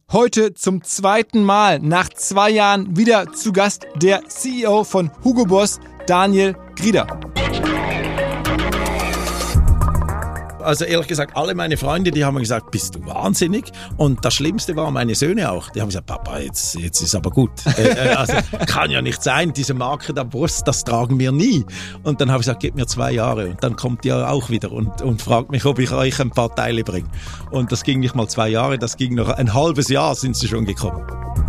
Heute zum zweiten Mal nach 2 Jahren wieder zu Gast der CEO von Hugo Boss, Daniel Grieder. Also ehrlich gesagt, alle meine Freunde, die haben mir gesagt, bist du wahnsinnig? Und das Schlimmste war meine Söhne auch. Die haben gesagt, Papa, jetzt ist aber gut. Also kann ja nicht sein, diese Marke der Brust, das tragen wir nie. Und dann habe ich gesagt, gib mir 2 Jahre. Und dann kommt ihr auch wieder und fragt mich, ob ich euch ein paar Teile bringe. Und das ging nicht mal 2 Jahre, das ging noch ein halbes Jahr, sind sie schon gekommen.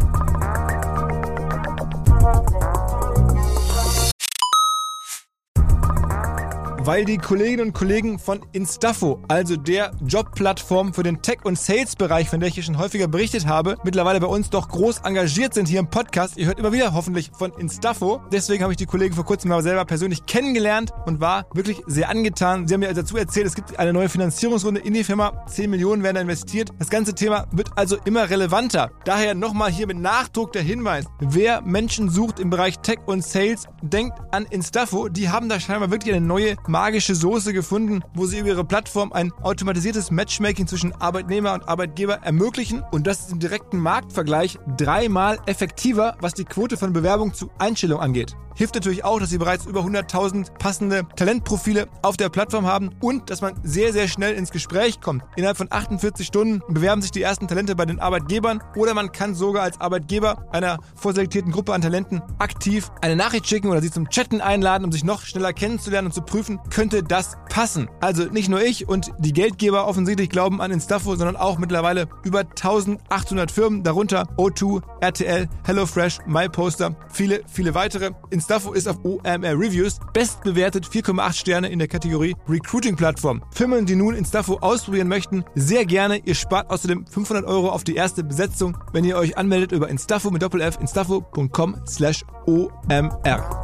Weil die Kolleginnen und Kollegen von Instafo, also der Jobplattform für den Tech- und Sales-Bereich, von der ich hier schon häufiger berichtet habe, mittlerweile bei uns doch groß engagiert sind hier im Podcast. Ihr hört immer wieder hoffentlich von Instafo. Deswegen habe ich die Kollegen vor kurzem mal selber persönlich kennengelernt und war wirklich sehr angetan. Sie haben mir dazu erzählt, es gibt eine neue Finanzierungsrunde in die Firma. 10 Millionen werden da investiert. Das ganze Thema wird also immer relevanter. Daher nochmal hier mit Nachdruck der Hinweis. Wer Menschen sucht im Bereich Tech und Sales, denkt an Instafo. Die haben da scheinbar wirklich eine neue magische Soße gefunden, wo sie über ihre Plattform ein automatisiertes Matchmaking zwischen Arbeitnehmer und Arbeitgeber ermöglichen. Und das ist im direkten Marktvergleich 3-mal effektiver, was die Quote von Bewerbung zu Einstellung angeht. Hilft natürlich auch, dass sie bereits über 100.000 passende Talentprofile auf der Plattform haben und dass man sehr, sehr schnell ins Gespräch kommt. Innerhalb von 48 Stunden bewerben sich die ersten Talente bei den Arbeitgebern oder man kann sogar als Arbeitgeber einer vorselektierten Gruppe an Talenten aktiv eine Nachricht schicken oder sie zum Chatten einladen, um sich noch schneller kennenzulernen und zu prüfen, könnte das passen. Also nicht nur ich und die Geldgeber offensichtlich glauben an Instafo, sondern auch mittlerweile über 1800 Firmen, darunter O2, RTL, HelloFresh, MyPoster, viele, viele weitere. Instafo ist auf OMR Reviews bestbewertet, 4,8 Sterne in der Kategorie Recruiting-Plattform. Firmen, die nun Instafo ausprobieren möchten, sehr gerne. Ihr spart außerdem 500 € auf die erste Besetzung, wenn ihr euch anmeldet über Instafo mit Doppel-F, instafo.com/OMR.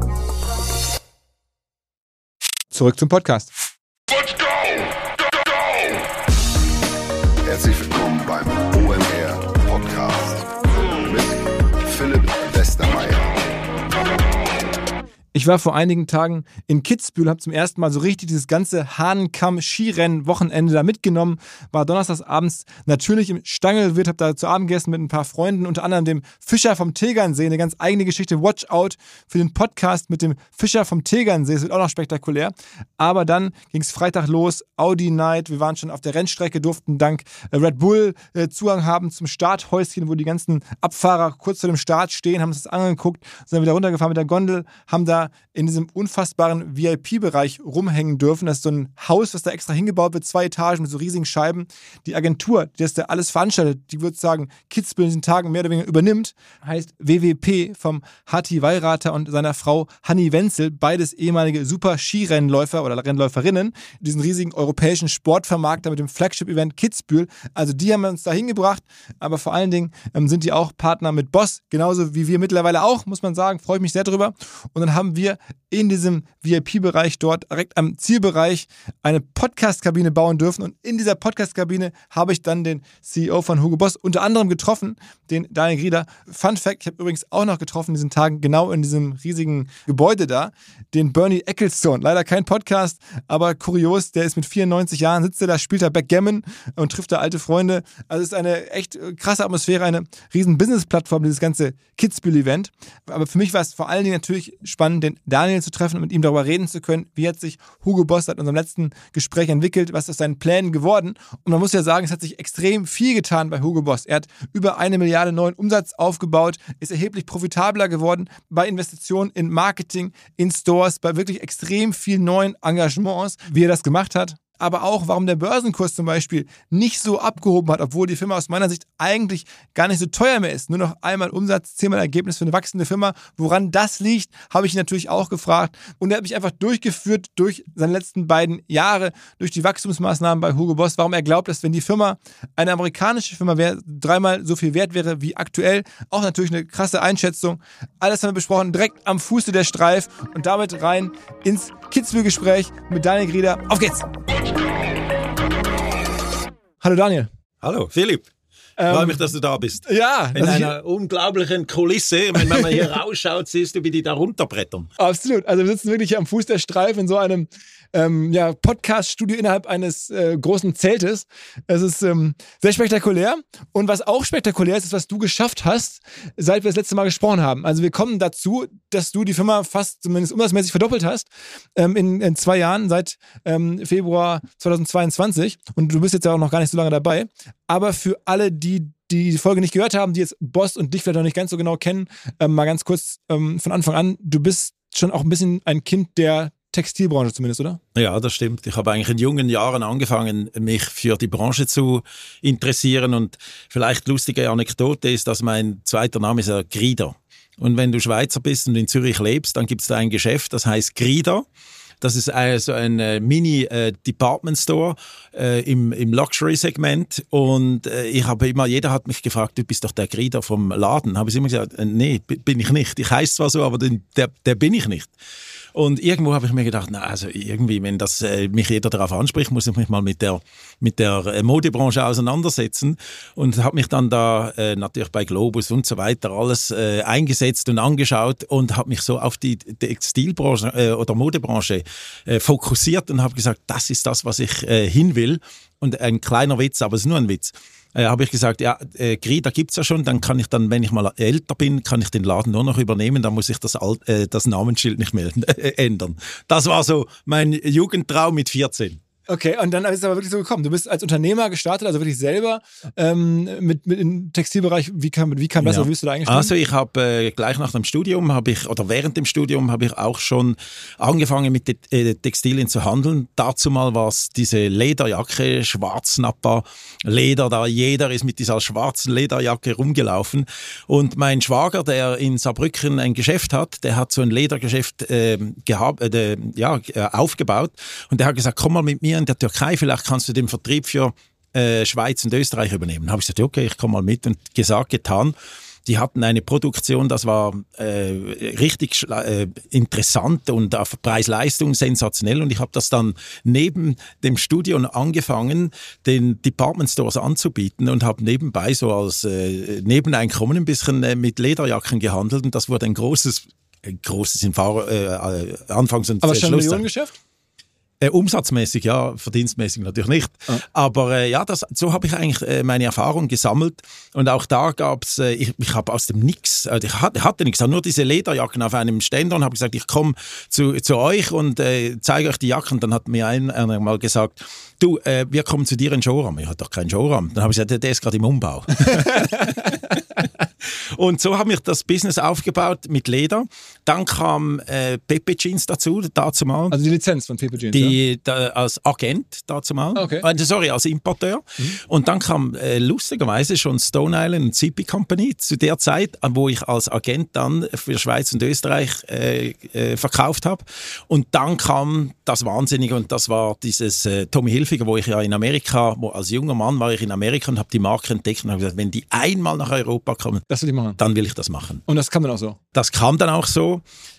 Zurück zum Podcast. Let's go! Herzlich willkommen beim OMR Podcast mit Philipp Westermeier. Ich war vor einigen Tagen in Kitzbühel, habe zum ersten Mal so richtig dieses ganze Hahnenkamm-Skirennen-Wochenende da mitgenommen, war donnerstags abends natürlich im Stangelwirt, habe da zu Abend gegessen mit ein paar Freunden, unter anderem dem Fischer vom Tegernsee, eine ganz eigene Geschichte, Watch out für den Podcast mit dem Fischer vom Tegernsee, es wird auch noch spektakulär, aber dann ging es Freitag los, Audi Night, wir waren schon auf der Rennstrecke, durften dank Red Bull Zugang haben zum Starthäuschen, wo die ganzen Abfahrer kurz vor dem Start stehen, haben uns das angeguckt, sind dann wieder runtergefahren mit der Gondel, haben da in diesem unfassbaren VIP-Bereich rumhängen dürfen. Das ist so ein Haus, was da extra hingebaut wird, 2 Etagen mit so riesigen Scheiben. Die Agentur, die das da alles veranstaltet, die würde sagen, Kitzbühel in diesen Tagen mehr oder weniger übernimmt, heißt WWP vom Hatti Weirater und seiner Frau Hanni Wenzel, beides ehemalige Super-Skirennläufer oder Rennläuferinnen, diesen riesigen europäischen Sportvermarkter mit dem Flagship-Event Kitzbühel. Also die haben uns da hingebracht, aber vor allen Dingen sind die auch Partner mit Boss, genauso wie wir mittlerweile auch, muss man sagen, freue ich mich sehr drüber. Und dann haben wir in diesem VIP-Bereich dort direkt am Zielbereich eine Podcast-Kabine bauen dürfen und in dieser Podcast-Kabine habe ich dann den CEO von Hugo Boss unter anderem getroffen, den Daniel Grieder. Fun Fact, ich habe übrigens auch noch getroffen in diesen Tagen, genau in diesem riesigen Gebäude da, den Bernie Ecclestone. Leider kein Podcast, aber kurios, der ist mit 94 Jahren, sitzt er da, spielt da Backgammon und trifft da alte Freunde. Also es ist eine echt krasse Atmosphäre, eine riesen Business-Plattform, dieses ganze Kitzbühel-Event. Aber für mich war es vor allen Dingen natürlich spannend, den Daniel zu treffen und mit ihm darüber reden zu können, wie hat sich Hugo Boss seit unserem letzten Gespräch entwickelt, was ist aus seinen Plänen geworden. Und man muss ja sagen, es hat sich extrem viel getan bei Hugo Boss. Er hat über 1 Milliarde neuen Umsatz aufgebaut, ist erheblich profitabler geworden bei Investitionen in Marketing, in Stores, bei wirklich extrem vielen neuen Engagements, wie er das gemacht hat. Aber auch, warum der Börsenkurs zum Beispiel nicht so abgehoben hat, obwohl die Firma aus meiner Sicht eigentlich gar nicht so teuer mehr ist. Nur noch einmal Umsatz, 10-mal Ergebnis für eine wachsende Firma. Woran das liegt, habe ich ihn natürlich auch gefragt. Und er hat mich einfach durchgeführt durch seine letzten 2 Jahre, durch die Wachstumsmaßnahmen bei Hugo Boss, warum er glaubt, dass wenn die Firma eine amerikanische Firma wäre, 3-mal so viel wert wäre wie aktuell. Auch natürlich eine krasse Einschätzung. Alles haben wir besprochen, direkt am Fuße der Streif und damit rein ins Kitzbühel-Gespräch mit Daniel Grieder. Auf geht's! Hallo Daniel. Hallo Philipp. Freue mich, dass du da bist. Ja. In einer unglaublichen Kulisse. Wenn man hier rausschaut, siehst du, wie die da runterbrettern. Absolut. Also wir sitzen wirklich hier am Fuß der Streif in so einem Podcast-Studio innerhalb eines großen Zeltes. Es ist sehr spektakulär. Und was auch spektakulär ist, was du geschafft hast, seit wir das letzte Mal gesprochen haben. Also wir kommen dazu, dass du die Firma fast zumindest umsatzmäßig verdoppelt hast in 2 Jahren, seit Februar 2022. Und du bist jetzt ja auch noch gar nicht so lange dabei. Aber für alle, die die Folge nicht gehört haben, die jetzt Boss und dich vielleicht noch nicht ganz so genau kennen, mal ganz kurz von Anfang an. Du bist schon auch ein bisschen ein Kind der Textilbranche zumindest, oder? Ja, das stimmt. Ich habe eigentlich in jungen Jahren angefangen, mich für die Branche zu interessieren. Und vielleicht lustige Anekdote ist, dass mein zweiter Name ist Grieder. Und wenn du Schweizer bist und in Zürich lebst, dann gibt es da ein Geschäft, das heißt Grieder. Das ist so ein Mini-Department-Store im Luxury-Segment. Und jeder hat mich gefragt, du bist doch der Grieder vom Laden. Habe ich immer gesagt, nee, bin ich nicht. Ich heiße zwar so, aber der bin ich nicht. Und irgendwo habe ich mir gedacht, also irgendwie, wenn das mich jeder darauf anspricht, muss ich mich mal mit der Modebranche auseinandersetzen. Und habe mich dann da natürlich bei Globus und so weiter alles eingesetzt und angeschaut und habe mich so auf die Textilbranche oder Modebranche fokussiert und habe gesagt, das ist das, was ich hin will. Und ein kleiner Witz, aber es ist nur ein Witz. Habe ich gesagt, ja, Grieder gibt's ja schon, dann kann ich dann, wenn ich mal älter bin, kann ich den Laden nur noch übernehmen, dann muss ich das Namensschild nicht mehr ändern. Das war so mein Jugendtraum mit 14. Okay, und dann ist es aber wirklich so gekommen. Du bist als Unternehmer gestartet, also wirklich selber mit im Textilbereich. Wie kam das? Ja. Oder wie bist du da eingestiegen? Also ich habe gleich nach dem Studium während dem Studium habe ich auch schon angefangen mit Textilien zu handeln. Dazu mal war es diese Lederjacke, Schwarznapper-Leder, da jeder ist mit dieser schwarzen Lederjacke rumgelaufen. Und mein Schwager, der in Saarbrücken ein Geschäft hat, der hat so ein Ledergeschäft aufgebaut und der hat gesagt, komm mal mit mir in der Türkei, vielleicht kannst du den Vertrieb für Schweiz und Österreich übernehmen. Dann habe ich gesagt, okay, ich komme mal mit und gesagt, getan. Die hatten eine Produktion, das war richtig interessant und auf Preis-Leistung sensationell. Und ich habe das dann neben dem Studium angefangen, den Department Stores anzubieten und habe nebenbei so als Nebeneinkommen ein bisschen mit Lederjacken gehandelt. Und das wurde ein großes Anfangs- und aber schon ein Millionengeschäft? Umsatzmäßig, ja, verdienstmäßig natürlich nicht. Ah. Aber so habe ich eigentlich meine Erfahrung gesammelt. Und auch da gab's, ich habe aus dem Nix, ich hatte nichts, nur diese Lederjacken auf einem Ständer und habe gesagt, ich komme zu euch und zeige euch die Jacken. Dann hat mir einer mal gesagt, du, wir kommen zu dir in den Showroom. Ich hatte doch keinen Showroom. Dann habe ich gesagt, der ist gerade im Umbau. Und so habe ich das Business aufgebaut mit Leder. Dann kam Pepe Jeans dazu, dazu mal. Also die Lizenz von Pepe Jeans, als Agent dazu mal. Okay. Als Importeur. Und dann kam lustigerweise schon Stone Island und CP Company zu der Zeit, wo ich als Agent dann für Schweiz und Österreich verkauft habe. Und dann kam das Wahnsinnige und das war dieses Tommy Hilfiger, wo ich ja in Amerika, als junger Mann war ich in Amerika und habe die Marke entdeckt und habe gesagt, wenn die einmal nach Europa kommen, das will ich machen. Dann will ich das machen. Und das kam dann auch so? Das kam dann auch so.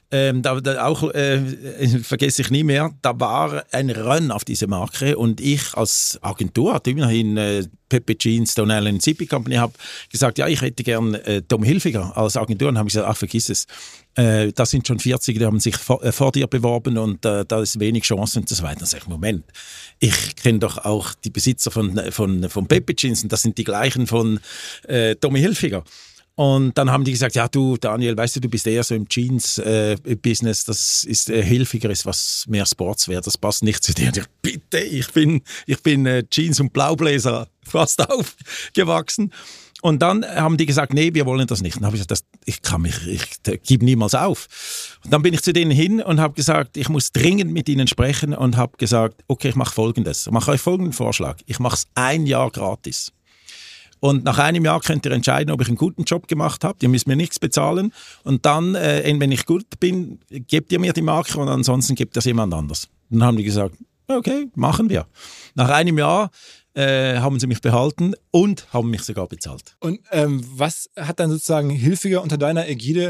Vergesse ich nie mehr, da war ein Run auf diese Marke und ich als Agentur hatte immerhin Pepe Jeans, Stone Island CP Company, habe gesagt, ja, ich hätte gern Tom Hilfiger als Agentur und habe gesagt, ach, vergiss es. Das sind schon 40, die haben sich vor dir beworben und da ist wenig Chance und so weiter. Dann sage ich, Moment, ich kenne doch auch die Besitzer von Pepe Jeans und das sind die gleichen von Tommy Hilfiger. Und dann haben die gesagt, ja du Daniel, weißt du bist eher so im Jeans-Business, das ist Hilfiger, ist was mehr Sportswear, das passt nicht zu dir. Und ich, bitte, ich bin Jeans- und Blaubläser fast aufgewachsen. Und dann haben die gesagt, nee, wir wollen das nicht. Und dann habe ich gesagt, ich gebe niemals auf. Und dann bin ich zu denen hin und habe gesagt, ich muss dringend mit ihnen sprechen und habe gesagt, okay, ich mache Folgendes. Ich mache euch folgenden Vorschlag. Ich mache es 1 Jahr gratis. Und nach 1 Jahr könnt ihr entscheiden, ob ich einen guten Job gemacht habe. Ihr müsst mir nichts bezahlen. Und dann, wenn ich gut bin, gebt ihr mir die Marke und ansonsten gibt das jemand anders. Dann haben die gesagt, okay, machen wir. Nach 1 Jahr haben sie mich behalten und haben mich sogar bezahlt. Und was hat dann sozusagen Hilfiger unter deiner Ägide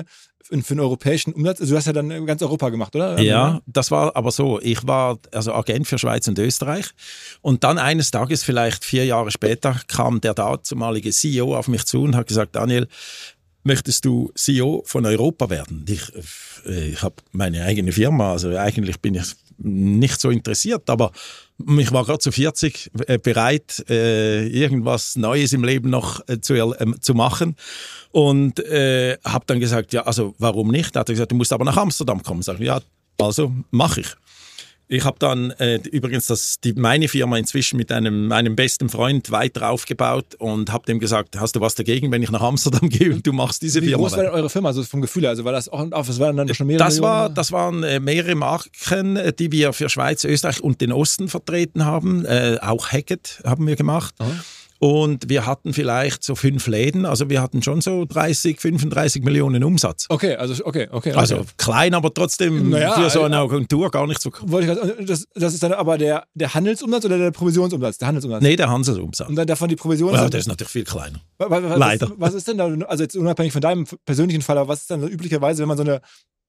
für einen europäischen Umsatz? Also du hast ja dann ganz Europa gemacht, oder? Ja, das war aber so. Ich war also Agent für Schweiz und Österreich. Und dann eines Tages, vielleicht 4 Jahre später, kam der damalige CEO auf mich zu und hat gesagt, Daniel, möchtest du CEO von Europa werden? Ich habe meine eigene Firma, also eigentlich bin ich nicht so interessiert, aber ich war gerade zu 40 bereit, irgendwas Neues im Leben noch zu machen und habe dann gesagt, ja, also warum nicht? Da hat er gesagt, du musst aber nach Amsterdam kommen. Sag ich, ja, also mache ich. Ich habe dann übrigens meine Firma inzwischen mit meinem besten Freund weiter aufgebaut und habe dem gesagt, hast du was dagegen, wenn ich nach Amsterdam gehe und du machst diese Firma? Wie groß war denn eure Firma, also vom Gefühl her? Also war das auch, was waren dann schon mehrere Millionen? Das waren mehrere Marken, die wir für Schweiz, Österreich und den Osten vertreten haben. Auch Hackett haben wir gemacht. Aha. Und wir hatten vielleicht so 5 Läden, also wir hatten schon so 30, 35 Millionen Umsatz. Okay. Also klein, aber trotzdem für so eine Agentur gar nicht so. Das ist dann aber der Handelsumsatz oder der Provisionsumsatz? Der Handelsumsatz? Nee, der Handelsumsatz. Und dann davon die Provision? Ja, der ist natürlich viel kleiner. Leider. Was ist denn da, also jetzt unabhängig von deinem persönlichen Fall, aber was ist dann üblicherweise, wenn man so eine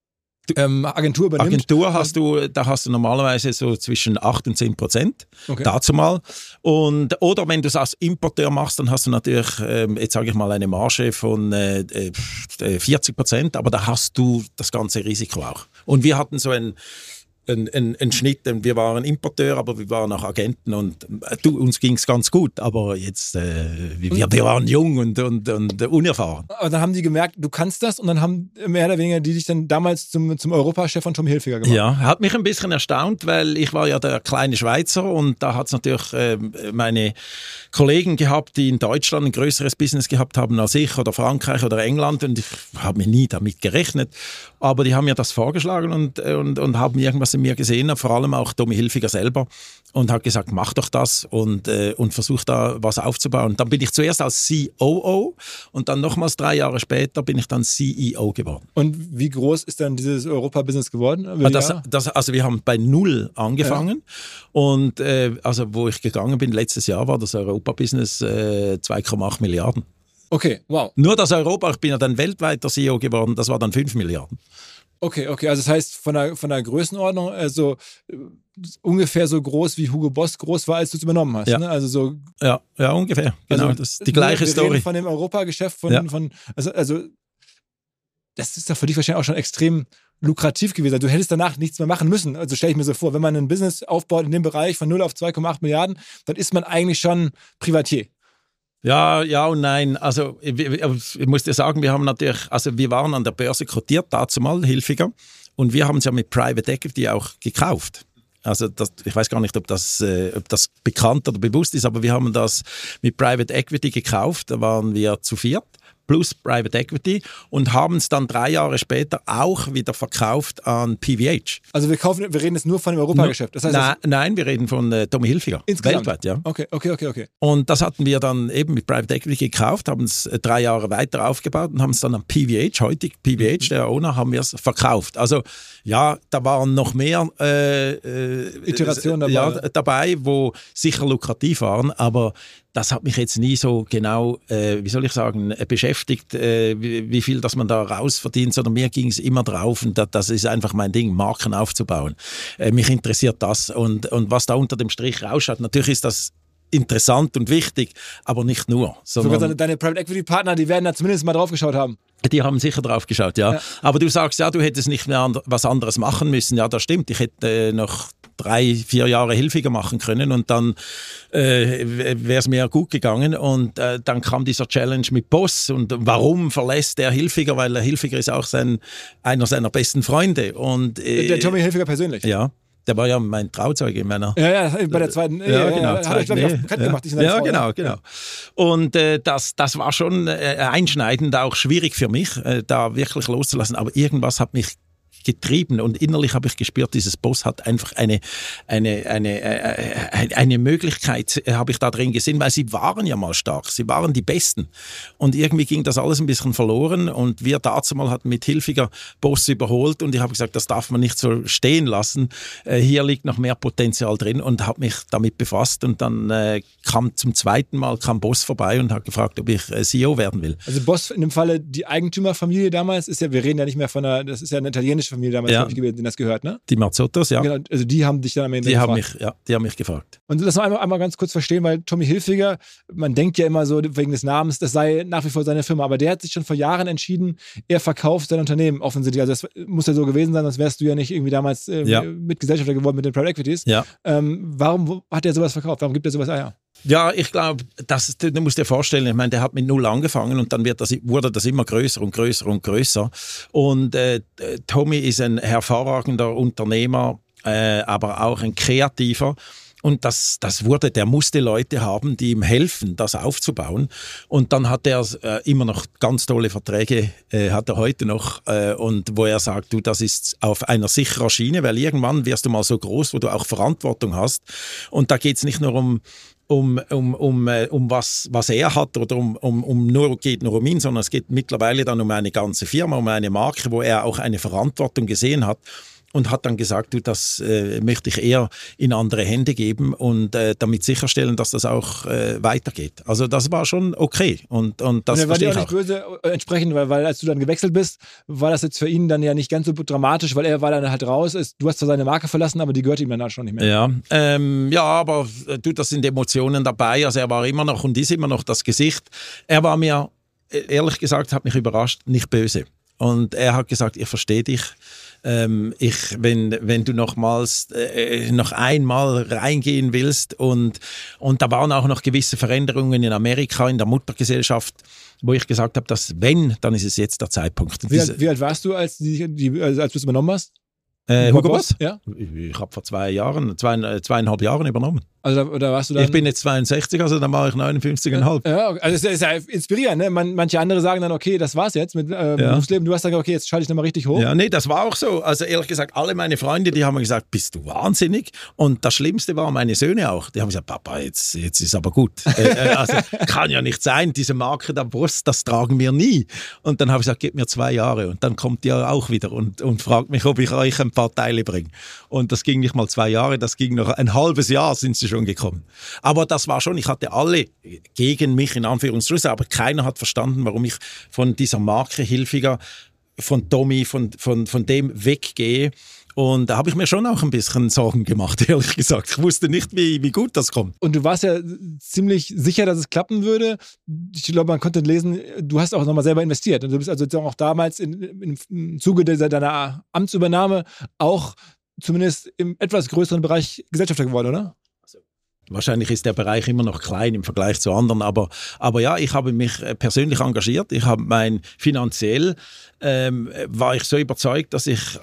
Agentur übernimmt? Agentur hast du normalerweise so zwischen 8% und 10%, dazu mal. Oder wenn du es als Importeur machst, dann hast du natürlich, jetzt sage ich mal, eine Marge von 40%, aber da hast du das ganze Risiko auch. Und wir hatten so einen Schnitt, wir waren Importeur, aber wir waren auch Agenten und uns ging es ganz gut, aber jetzt, wir waren jung und unerfahren. Aber dann haben die gemerkt, du kannst das und dann haben mehr oder weniger die dich dann damals zum Europachef von Tommy Hilfiger gemacht. Ja, hat mich ein bisschen erstaunt, weil ich war ja der kleine Schweizer und da hat es natürlich meine Kollegen gehabt, die in Deutschland ein größeres Business gehabt haben als ich oder Frankreich oder England und ich habe mir nie damit gerechnet, aber die haben mir das vorgeschlagen und haben irgendwas in mir gesehen, vor allem auch Tommy Hilfiger selber und hat gesagt, mach doch das und versuch da was aufzubauen. Dann bin ich zuerst als COO und dann nochmals 3 Jahre später bin ich dann CEO geworden. Und wie groß ist dann dieses Europa-Business geworden? Also wir haben bei 0 angefangen und also wo ich gegangen bin, letztes Jahr war das Europa-Business 2,8 Milliarden. Okay, wow. Nur das Europa, ich bin ja dann weltweiter CEO geworden, das war dann 5 Milliarden. Okay, also das heißt von der Größenordnung, also ungefähr so groß wie Hugo Boss groß war, als du es übernommen hast. Ja. Ne? Also so, ja, ungefähr. Genau, also, das ist die gleiche wir Story. Reden von dem Europageschäft also das ist doch für dich wahrscheinlich auch schon extrem lukrativ gewesen. Du hättest danach nichts mehr machen müssen. Also stelle ich mir so vor, wenn man ein Business aufbaut in dem Bereich von 0 auf 2,8 Milliarden, dann ist man eigentlich schon Privatier. Ja und nein. Also ich muss dir sagen, wir waren an der Börse kotiert, dazu mal Hilfiger, und wir haben es ja mit Private Equity auch gekauft. Also ich weiß gar nicht, ob das bekannt oder bewusst ist, aber wir haben das mit Private Equity gekauft, da waren wir zu 4 plus Private Equity und haben es dann 3 Jahre später auch wieder verkauft an PVH. Also wir reden jetzt nur von dem Europageschäft. Das heißt, nein, wir reden von Tommy Hilfiger. Insgesamt? Weltweit, ja. Okay. Und das hatten wir dann eben mit Private Equity gekauft, haben es 3 Jahre weiter aufgebaut und haben es dann an PVH, heutig PVH, der Owner, haben wir es verkauft. Also ja, da waren noch mehr Iterationen dabei, wo sicher lukrativ waren, aber das hat mich jetzt nie so genau, beschäftigt, wie viel dass man da rausverdient, sondern mir ging es immer drauf und das ist einfach mein Ding, Marken aufzubauen. Mich interessiert das und was da unter dem Strich rausschaut, natürlich ist das interessant und wichtig, aber nicht nur. Sogar deine Private Equity Partner, die werden da zumindest mal drauf geschaut haben. Die haben sicher drauf geschaut, ja. Aber du sagst, ja, du hättest nicht mehr was anderes machen müssen. Ja, das stimmt. Ich hätte noch 3-4 Jahre Hilfiger machen können und dann wäre es mir gut gegangen. Und dann kam dieser Challenge mit Boss. Und warum verlässt der Hilfiger? Weil der Hilfiger ist auch einer seiner besten Freunde. Und, der Tommy Hilfiger persönlich? Ja. Der war ja mein Trauzeuge in meiner... Ja, bei der zweiten... genau. Hat euch, glaube ich, auch bekannt gemacht. Genau. Und das war schon einschneidend, auch schwierig für mich, da wirklich loszulassen. Aber irgendwas hat mich getrieben und innerlich habe ich gespürt, dieses Boss hat einfach eine Möglichkeit, habe ich da drin gesehen, weil sie waren ja mal stark, sie waren die Besten und irgendwie ging das alles ein bisschen verloren und wir dazu mal hatten mit Hilfiger Boss überholt und ich habe gesagt, das darf man nicht so stehen lassen, hier liegt noch mehr Potenzial drin und habe mich damit befasst und dann kam zum zweiten Mal Boss vorbei und hat gefragt, ob ich CEO werden will. Also Boss in dem Falle, die Eigentümerfamilie damals, ist ja, wir reden ja nicht mehr das ist ja eine italienische Familie damals, glaube ich, gewesen, denen das gehört, ne? Die Marzottos, ja. Genau, also die haben dich dann am Ende gefragt. Die haben mich gefragt. Und lass mal einmal ganz kurz verstehen, weil Tommy Hilfiger, man denkt ja immer so wegen des Namens, das sei nach wie vor seine Firma, aber der hat sich schon vor Jahren entschieden, er verkauft sein Unternehmen offensichtlich. Also das muss ja so gewesen sein, sonst wärst du ja nicht irgendwie damals Mitgesellschafter geworden mit den Private Equities. Ja. Warum hat er sowas verkauft? Warum gibt er sowas her? Ja, ich glaube, du musst dir vorstellen, ich meine, der hat mit 0 angefangen und dann wurde das immer größer und größer und größer. Und Tommy ist ein hervorragender Unternehmer, aber auch ein Kreativer. Und der musste Leute haben, die ihm helfen, das aufzubauen. Und dann hat er immer noch ganz tolle Verträge, hat er heute noch, und wo er sagt, du, das ist auf einer sicheren Schiene, weil irgendwann wirst du mal so groß, wo du auch Verantwortung hast. Und da geht es nicht nur um was er hat oder geht nur um ihn, sondern es geht mittlerweile dann um eine ganze Firma, um eine Marke, wo er auch eine Verantwortung gesehen hat und hat dann gesagt, du, das möchte ich eher in andere Hände geben und damit sicherstellen, dass das auch weitergeht. Also das war schon okay und das und er war dir auch nicht böse entsprechend, weil als du dann gewechselt bist, war das jetzt für ihn dann ja nicht ganz so dramatisch, weil er war dann halt raus, du hast zwar seine Marke verlassen, aber die gehört ihm dann halt schon nicht mehr. Ja, aber du, das sind Emotionen dabei, also er war immer noch und ist immer noch das Gesicht. Er war mir, ehrlich gesagt, hat mich überrascht, nicht böse. Und er hat gesagt, ich verstehe dich. Wenn du noch einmal reingehen willst und da waren auch noch gewisse Veränderungen in Amerika, in der Muttergesellschaft, wo ich gesagt habe, dass dann ist es jetzt der Zeitpunkt. Wie alt warst du, als du es übernommen hast? Hugo Boss? Ja. Ich habe vor 2,5 Jahren übernommen. Also da warst du dann... Ich bin jetzt 62, also dann war ich 59,5. Ja, also das ist ja inspirierend, ne? Manche andere sagen dann, okay, das war's jetzt mit Berufsleben. Du hast gesagt, okay, jetzt schalte ich nochmal richtig hoch. Ja, nee, das war auch so. Also ehrlich gesagt, alle meine Freunde, die haben mir gesagt, bist du wahnsinnig? Und das Schlimmste war meine Söhne auch. Die haben gesagt, Papa, jetzt ist aber gut. Also kann ja nicht sein, diese Marke der Brust, das tragen wir nie. Und dann habe ich gesagt, gib mir 2 Jahre. Und dann kommt ihr auch wieder und fragt mich, ob ich euch ein paar Teile bringe. Und das ging nicht mal 2 Jahre, das ging noch ein halbes Jahr, sind sie schon gekommen. Aber das war schon, ich hatte alle gegen mich, in Anführungsstrichen, aber keiner hat verstanden, warum ich von dieser Marke Hilfiger, von Tommy, von dem weggehe. Und da habe ich mir schon auch ein bisschen Sorgen gemacht, ehrlich gesagt. Ich wusste nicht, wie gut das kommt. Und du warst ja ziemlich sicher, dass es klappen würde. Ich glaube, man konnte lesen, du hast auch nochmal selber investiert. Und du bist also auch damals im Zuge deiner Amtsübernahme auch zumindest im etwas größeren Bereich Gesellschafter geworden, oder? Wahrscheinlich ist der Bereich immer noch klein im Vergleich zu anderen, aber ja, ich habe mich persönlich engagiert. Ich habe finanziell war ich so überzeugt, dass ich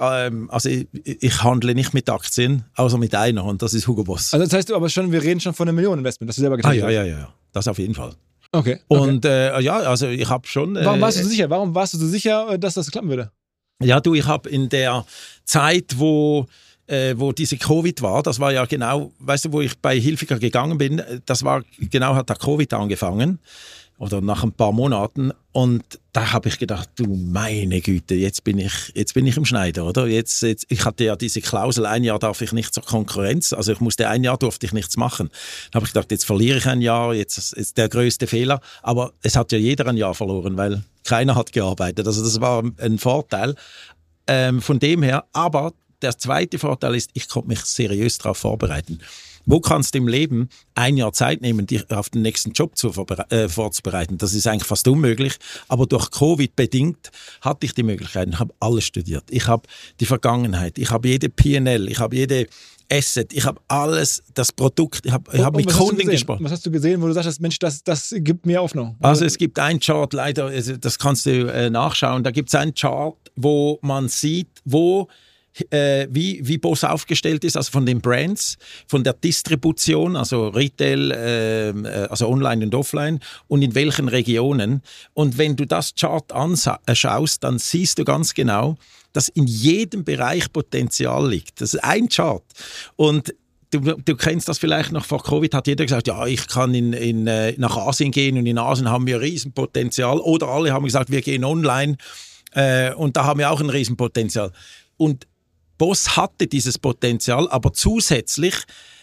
handle nicht mit Aktien, außer mit einer, und das ist Hugo Boss. Also das heißt aber schon, wir reden schon von einem Millioneninvestment, das du selber getan hast. Ja, das auf jeden Fall. Okay. Und also ich habe schon... Warum warst du so sicher? Warum warst du so sicher, dass das klappen würde? Ja, du, ich habe in der Zeit, wo diese Covid war, das war ja genau, weißt du, wo ich bei Hilfiger gegangen bin, hat der Covid angefangen oder nach ein paar Monaten, und da habe ich gedacht, du meine Güte, jetzt bin ich im Schneider, oder? Jetzt, ich hatte ja diese Klausel, 1 Jahr darf ich nicht zur Konkurrenz, also ich musste 1 Jahr, durfte ich nichts machen. Da habe ich gedacht, jetzt verliere ich 1 Jahr, jetzt ist der größte Fehler, aber es hat ja jeder 1 Jahr verloren, weil keiner hat gearbeitet, also das war ein Vorteil von dem her, aber der zweite Vorteil ist, ich konnte mich seriös darauf vorbereiten. Wo kannst du im Leben 1 Jahr Zeit nehmen, dich auf den nächsten Job vorzubereiten? Das ist eigentlich fast unmöglich. Aber durch Covid bedingt hatte ich die Möglichkeit. Ich habe alles studiert. Ich habe die Vergangenheit. Ich habe jede P&L. Ich habe jede Asset. Ich habe alles, das Produkt. Ich habe mit Kunden gesprochen. Was hast du gesehen, wo du sagst, Mensch, das gibt mir Hoffnung? Also es gibt einen Chart, leider, das kannst du nachschauen. Da gibt es einen Chart, wo man sieht, wo wie Boss aufgestellt ist, also von den Brands, von der Distribution, also Retail, also online und offline und in welchen Regionen. Und wenn du das Chart anschaust, dann siehst du ganz genau, dass in jedem Bereich Potenzial liegt. Das ist ein Chart. Und du kennst das vielleicht noch, vor Covid hat jeder gesagt, ja, ich kann nach Asien gehen und in Asien haben wir Riesenpotenzial. Oder alle haben gesagt, wir gehen online und da haben wir auch ein Riesenpotenzial. Und Boss hatte dieses Potenzial, aber zusätzlich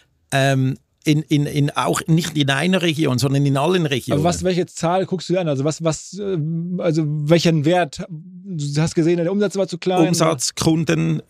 auch nicht in einer Region, sondern in allen Regionen. Aber welche Zahl guckst du dir an? Also also welchen Wert? Du hast gesehen, der Umsatz war zu klein. Umsatz, Kunden,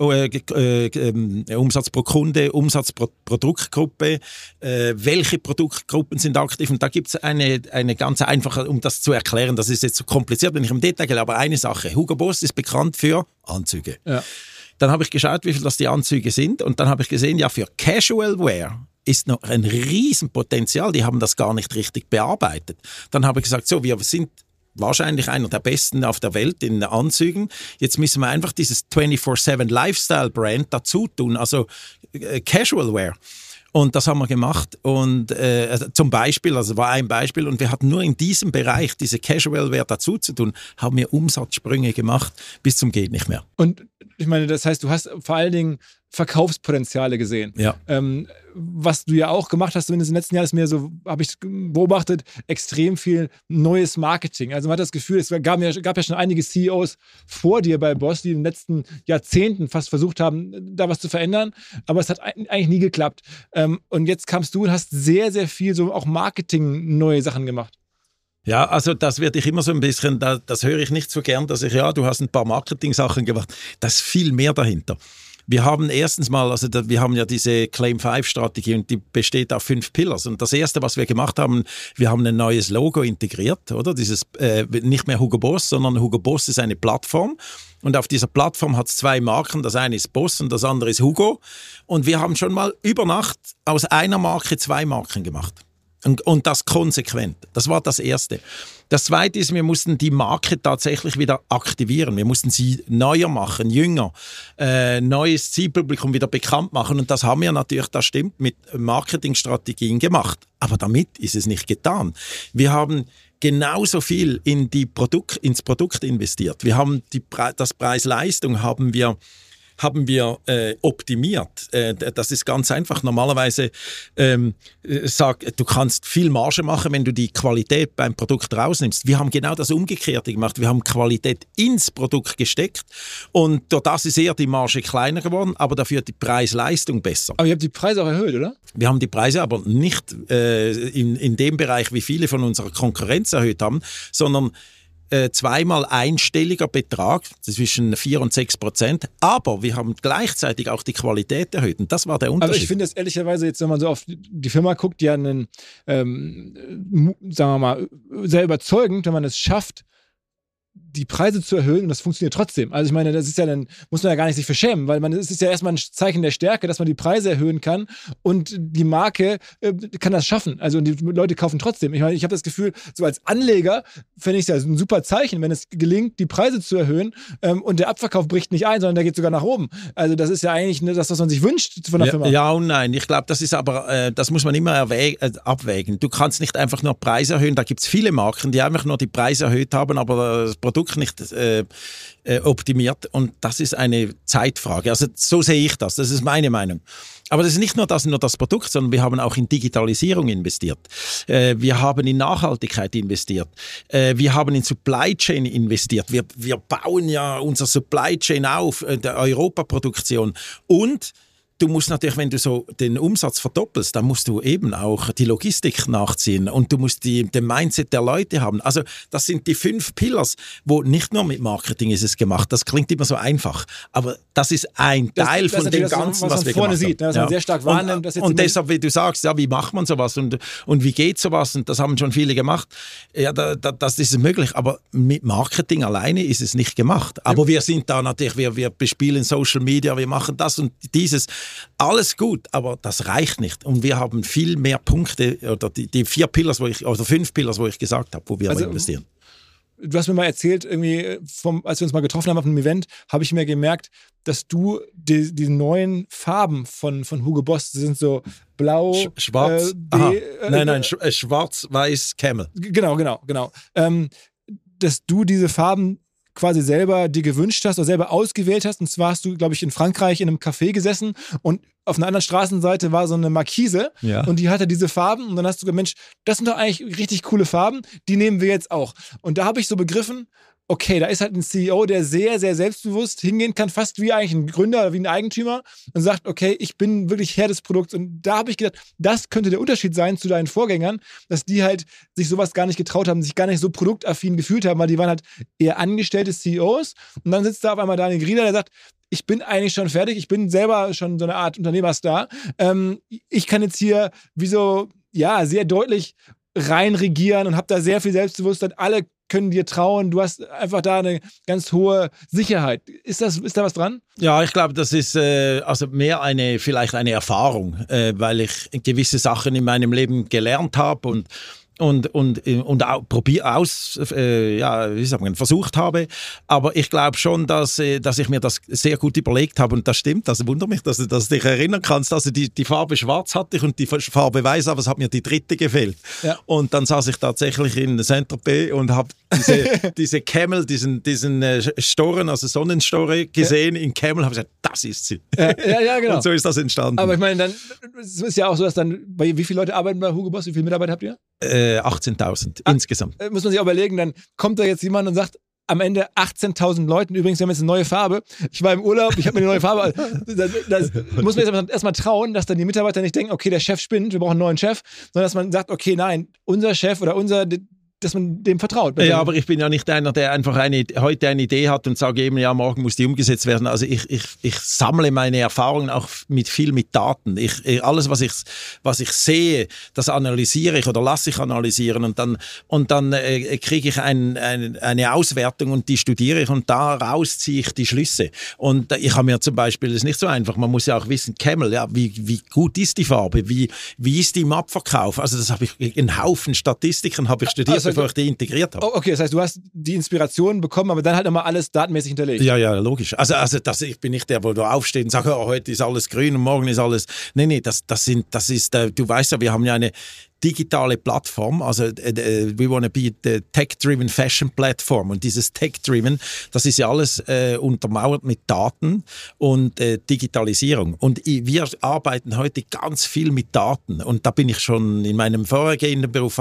Umsatz pro Kunde, Umsatz pro Produktgruppe, welche Produktgruppen sind aktiv? Und da gibt es eine ganz einfache, um das zu erklären, das ist jetzt zu kompliziert, wenn ich im Detail gehe, aber eine Sache. Hugo Boss ist bekannt für Anzüge. Ja. Dann habe ich geschaut, wie viel das die Anzüge sind und dann habe ich gesehen, ja, für Casual Wear ist noch ein Riesenpotenzial, die haben das gar nicht richtig bearbeitet. Dann habe ich gesagt, so, wir sind wahrscheinlich einer der besten auf der Welt in Anzügen. Jetzt müssen wir einfach dieses 24/7 Lifestyle-Brand dazu tun, also Casual Wear. Und das haben wir gemacht und zum Beispiel, also war ein Beispiel und wir hatten nur in diesem Bereich diese Casual Wear dazu zu tun, haben wir Umsatzsprünge gemacht bis zum geht nicht mehr. Und ich meine, das heißt, du hast vor allen Dingen Verkaufspotenziale gesehen. Ja. Was du ja auch gemacht hast, zumindest im letzten Jahr, ist mir so, habe ich beobachtet, extrem viel neues Marketing. Also man hat das Gefühl, es gab ja schon einige CEOs vor dir bei Boss, die in den letzten Jahrzehnten fast versucht haben, da was zu verändern, aber es hat eigentlich nie geklappt. Und jetzt kamst du und hast sehr, sehr viel so auch Marketing neue Sachen gemacht. Ja, also das werde ich immer so ein bisschen, das höre ich nicht so gern, dass du hast ein paar Marketing-Sachen gemacht. Da ist viel mehr dahinter. Wir haben erstens mal, also wir haben ja diese Claim-5-Strategie und die besteht auf 5 Pillars. Und das Erste, was wir gemacht haben, wir haben ein neues Logo integriert, oder? Dieses nicht mehr Hugo Boss, sondern Hugo Boss ist eine Plattform. Und auf dieser Plattform hat es 2 Marken. Das eine ist Boss und das andere ist Hugo. Und wir haben schon mal über Nacht aus einer Marke 2 Marken gemacht. Und das konsequent. Das war das Erste. Das Zweite ist, wir mussten die Marke tatsächlich wieder aktivieren. Wir mussten sie neuer machen, jünger, neues Zielpublikum wieder bekannt machen. Und das haben wir natürlich, das stimmt, mit Marketingstrategien gemacht. Aber damit ist es nicht getan. Wir haben genauso viel ins Produkt investiert. Wir haben das Preis-Leistung haben wir optimiert. Das ist ganz einfach. Normalerweise du kannst viel Marge machen, wenn du die Qualität beim Produkt rausnimmst. Wir haben genau das Umgekehrte gemacht. Wir haben Qualität ins Produkt gesteckt und durch das ist eher die Marge kleiner geworden, aber dafür die Preis-Leistung besser. Aber ihr habt die Preise auch erhöht, oder? Wir haben die Preise aber nicht in dem Bereich, wie viele von unserer Konkurrenz erhöht haben, sondern zweimal einstelliger Betrag zwischen 4% und 6%, aber wir haben gleichzeitig auch die Qualität erhöht und das war der Unterschied. Also ich finde es ehrlicherweise jetzt, wenn man so auf die Firma guckt, ja einen, sagen wir mal, sehr überzeugend, wenn man es schafft, die Preise zu erhöhen und das funktioniert trotzdem. Also ich meine, das ist ja dann, muss man ja gar nicht sich verschämen, weil es ist ja erstmal ein Zeichen der Stärke, dass man die Preise erhöhen kann und die Marke kann das schaffen. Also die Leute kaufen trotzdem. Ich meine, ich habe das Gefühl, so als Anleger fände ich es ja ein super Zeichen, wenn es gelingt, die Preise zu erhöhen und der Abverkauf bricht nicht ein, sondern der geht sogar nach oben. Also das ist ja eigentlich das, was man sich wünscht von der Firma. Ja und nein. Ich glaube, das ist aber, das muss man immer abwägen. Du kannst nicht einfach nur Preise erhöhen. Da gibt es viele Marken, die einfach nur die Preise erhöht haben, aber das Produkt nicht optimiert und das ist eine Zeitfrage. Also so sehe ich das. Das ist meine Meinung. Aber das ist nicht nur das Produkt, sondern wir haben auch in Digitalisierung investiert. Wir haben in Nachhaltigkeit investiert. Wir haben in Supply Chain investiert. Wir bauen ja unser Supply Chain auf, der Europaproduktion und du musst natürlich, wenn du so den Umsatz verdoppelst, dann musst du eben auch die Logistik nachziehen und du musst den Mindset der Leute haben. Also das sind die 5 Pillars, wo nicht nur mit Marketing ist es gemacht. Das klingt immer so einfach, aber das ist ein Teil von dem Ganzen, was wir vorne gemacht sieht, was man sehr stark wahrnimmt. Und deshalb, wie du sagst, ja, wie macht man sowas und wie geht sowas? Und das haben schon viele gemacht. Ja, das ist möglich, aber mit Marketing alleine ist es nicht gemacht. Aber wir sind da natürlich, wir bespielen Social Media, wir machen das und dieses. Alles gut, aber das reicht nicht. Und wir haben viel mehr Punkte, oder die 4 Pillars, oder 5 Pillars, wo ich gesagt habe, wo wir investieren. du hast mir mal erzählt, irgendwie, als wir uns mal getroffen haben auf einem Event, habe ich mir gemerkt, dass du die neuen Farben von Hugo Boss, das sind so blau, schwarz, schwarz, weiß, Camel. Genau. Dass du diese Farben quasi selber dir gewünscht hast oder selber ausgewählt hast. Und zwar hast du, glaube ich, in Frankreich in einem Café gesessen und auf einer anderen Straßenseite war so eine Markise und die hatte diese Farben und dann hast du gesagt, Mensch, das sind doch eigentlich richtig coole Farben, die nehmen wir jetzt auch. Und da habe ich so begriffen, okay, da ist halt ein CEO, der sehr, sehr selbstbewusst hingehen kann, fast wie eigentlich ein Gründer oder wie ein Eigentümer und sagt, okay, ich bin wirklich Herr des Produkts. Und da habe ich gedacht, das könnte der Unterschied sein zu deinen Vorgängern, dass die halt sich sowas gar nicht getraut haben, sich gar nicht so produktaffin gefühlt haben, weil die waren halt eher angestellte CEOs. Und dann sitzt da auf einmal Daniel Grieder, der sagt, ich bin eigentlich schon fertig, ich bin selber schon so eine Art Unternehmerstar. Ich kann jetzt hier sehr deutlich reinregieren und habe da sehr viel Selbstbewusstsein. Alle können dir trauen, du hast einfach da eine ganz hohe Sicherheit. Ist da was dran? Ja, ich glaube, das ist mehr vielleicht eine Erfahrung, weil ich gewisse Sachen in meinem Leben gelernt habe und auch versucht habe. Aber ich glaube schon, dass ich mir das sehr gut überlegt habe und das stimmt. Also wundert mich, dass du dich erinnern kannst. Also die Farbe schwarz hatte ich und die Farbe weiß, aber es hat mir die dritte gefehlt. Ja. Und dann saß ich tatsächlich in Saint-Tropez und habe diese Camel, diesen Storen, also Sonnenstore gesehen in Camel, habe gesagt, das ist sie. Ja, genau. Und so ist das entstanden. Aber ich meine, dann es ist ja auch so, dass wie viele Leute arbeiten bei Hugo Boss? Wie viele Mitarbeiter habt ihr? 18.000 insgesamt. Muss man sich auch überlegen, dann kommt da jetzt jemand und sagt, am Ende 18.000 Leuten, übrigens, wir haben jetzt eine neue Farbe. Ich war im Urlaub, ich habe mir eine neue Farbe. Das muss man jetzt erstmal trauen, dass dann die Mitarbeiter nicht denken, okay, der Chef spinnt, wir brauchen einen neuen Chef, sondern dass man sagt, okay, nein, unser Chef oder dass man dem vertraut. Ja, aber ich bin ja nicht einer, der einfach heute eine Idee hat und sagt eben, ja, morgen muss die umgesetzt werden. Also ich sammle meine Erfahrungen auch viel mit Daten. Alles, was ich sehe, das analysiere ich oder lasse ich analysieren und dann kriege ich eine Auswertung und die studiere ich und daraus ziehe ich die Schlüsse. Und ich habe mir zum Beispiel, das ist nicht so einfach, man muss ja auch wissen, Camel, ja, wie gut ist die Farbe, wie ist die im Abverkauf? Also das habe ich, einen Haufen Statistiken habe ich studiert, bevor ich die integriert habe. Okay, das heißt, du hast die Inspiration bekommen, aber dann halt nochmal alles datenmäßig hinterlegt. Ja, logisch. Also ich bin nicht der, wo du aufsteht und sagst, oh, heute ist alles grün und morgen ist alles... Nee, das ist, du weißt ja, wir haben ja eine digitale Plattform, also we want to be the tech-driven fashion platform und dieses tech-driven, das ist ja alles untermauert mit Daten und Digitalisierung und wir arbeiten heute ganz viel mit Daten und da bin ich schon in meinem vorhergehenden Beruf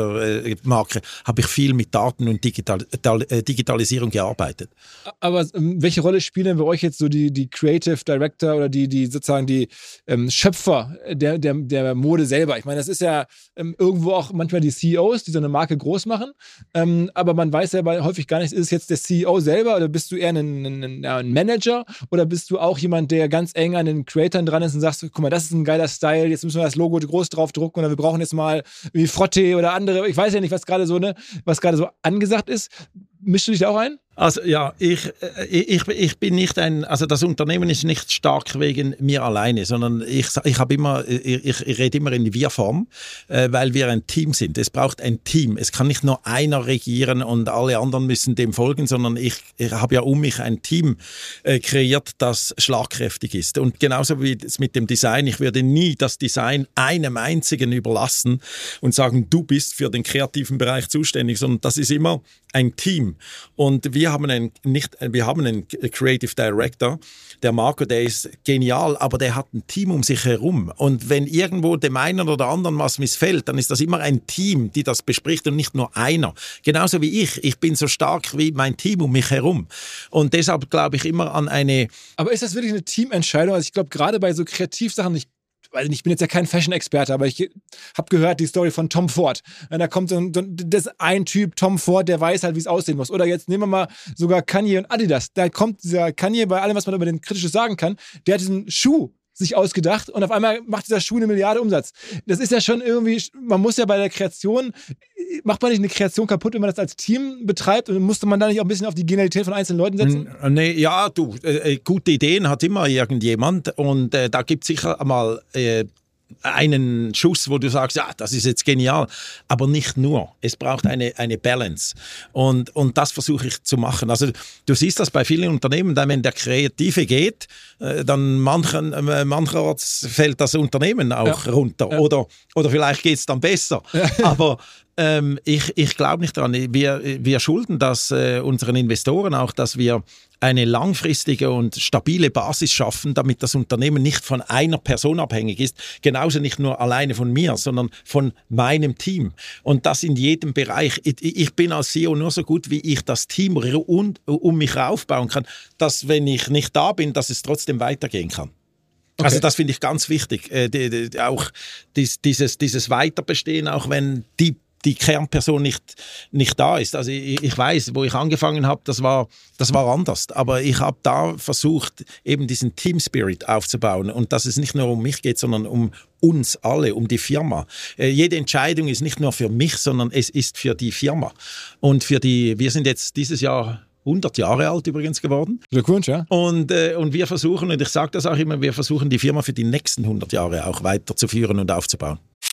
Marke, habe ich viel mit Daten und Digitalisierung gearbeitet. Aber welche Rolle spielen bei euch jetzt so die Creative Director oder die sozusagen die Schöpfer der Mode selber? Ich meine, das ist ja irgendwo auch manchmal die CEOs, die so eine Marke groß machen. Aber man weiß ja häufig gar nicht, ist es jetzt der CEO selber oder bist du eher ein Manager oder bist du auch jemand, der ganz eng an den Creatoren dran ist und sagst, guck mal, das ist ein geiler Style, jetzt müssen wir das Logo groß drauf drucken oder wir brauchen jetzt mal wie Frotte oder andere, ich weiß ja nicht, was gerade so angesagt ist. Mischst du dich da auch ein? Also ja, ich bin nicht also das Unternehmen ist nicht stark wegen mir alleine, sondern ich rede immer in Wir-Form, weil wir ein Team sind. Es braucht ein Team. Es kann nicht nur einer regieren und alle anderen müssen dem folgen, sondern ich habe ja um mich ein Team kreiert, das schlagkräftig ist. Und genauso wie es mit dem Design, ich würde nie das Design einem einzigen überlassen und sagen, du bist für den kreativen Bereich zuständig, sondern das ist immer ein Team. Und wir haben einen Creative Director, der Marco, der ist genial, aber der hat ein Team um sich herum. Und wenn irgendwo dem einen oder anderen was missfällt, dann ist das immer ein Team, die das bespricht und nicht nur einer. Genauso wie ich. Ich bin so stark wie mein Team um mich herum. Und deshalb glaube ich immer an eine... Aber ist das wirklich eine Teamentscheidung? Also ich glaube, gerade bei so Kreativsachen, ich bin jetzt ja kein Fashion-Experte, aber ich habe gehört die Story von Tom Ford. Da kommt das ein Typ, Tom Ford, der weiß halt, wie es aussehen muss. Oder jetzt nehmen wir mal sogar Kanye und Adidas. Da kommt dieser Kanye, bei allem, was man über den Kritisches sagen kann, der hat diesen Schuh sich ausgedacht und auf einmal macht dieser Schuh 1 Milliarde Umsatz. Das ist ja schon irgendwie, man muss ja bei der Kreation, macht man nicht eine Kreation kaputt, wenn man das als Team betreibt und musste man da nicht auch ein bisschen auf die Genialität von einzelnen Leuten setzen? Nee, ja, gute Ideen hat immer irgendjemand und da gibt es sicher einmal einen Schuss, wo du sagst, ja, das ist jetzt genial. Aber nicht nur. Es braucht eine Balance. Und das versuche ich zu machen. Also du siehst das bei vielen Unternehmen, wenn der Kreative geht, dann mancherorts fällt das Unternehmen auch runter. Ja. Oder vielleicht geht es dann besser. Ja. Aber ich glaube nicht daran. Wir schulden das unseren Investoren auch, dass wir eine langfristige und stabile Basis schaffen, damit das Unternehmen nicht von einer Person abhängig ist. Genauso nicht nur alleine von mir, sondern von meinem Team. Und das in jedem Bereich. Ich bin als CEO nur so gut, wie ich das Team um mich aufbauen kann, dass, wenn ich nicht da bin, dass es trotzdem weitergehen kann. Okay. Also das finde ich ganz wichtig. Auch dieses Weiterbestehen, auch wenn die Kernperson nicht da ist. Also ich weiß, wo ich angefangen habe, das war anders. Aber ich habe da versucht, eben diesen Team Spirit aufzubauen und dass es nicht nur um mich geht, sondern um uns alle, um die Firma. Jede Entscheidung ist nicht nur für mich, sondern es ist für die Firma. Und wir sind jetzt dieses Jahr 100 Jahre alt übrigens geworden. Glückwunsch, ja. Und wir versuchen, und ich sage das auch immer, wir versuchen die Firma für die nächsten 100 Jahre auch weiterzuführen und aufzubauen.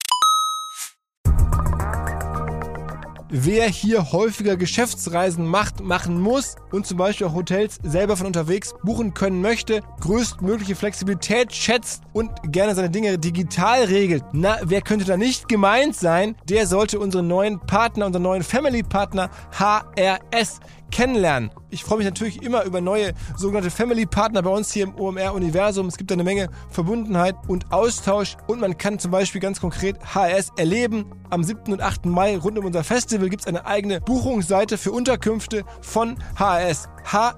Wer hier häufiger Geschäftsreisen machen muss und zum Beispiel auch Hotels selber von unterwegs buchen können möchte, größtmögliche Flexibilität schätzt und gerne seine Dinge digital regelt, wer könnte da nicht gemeint sein? Der sollte unseren neuen Family-Partner HRS kennenlernen. Ich freue mich natürlich immer über neue sogenannte Family-Partner bei uns hier im OMR-Universum. Es gibt eine Menge Verbundenheit und Austausch und man kann zum Beispiel ganz konkret HRS erleben. Am 7. und 8. Mai rund um unser Festival gibt es eine eigene Buchungsseite für Unterkünfte von HRS.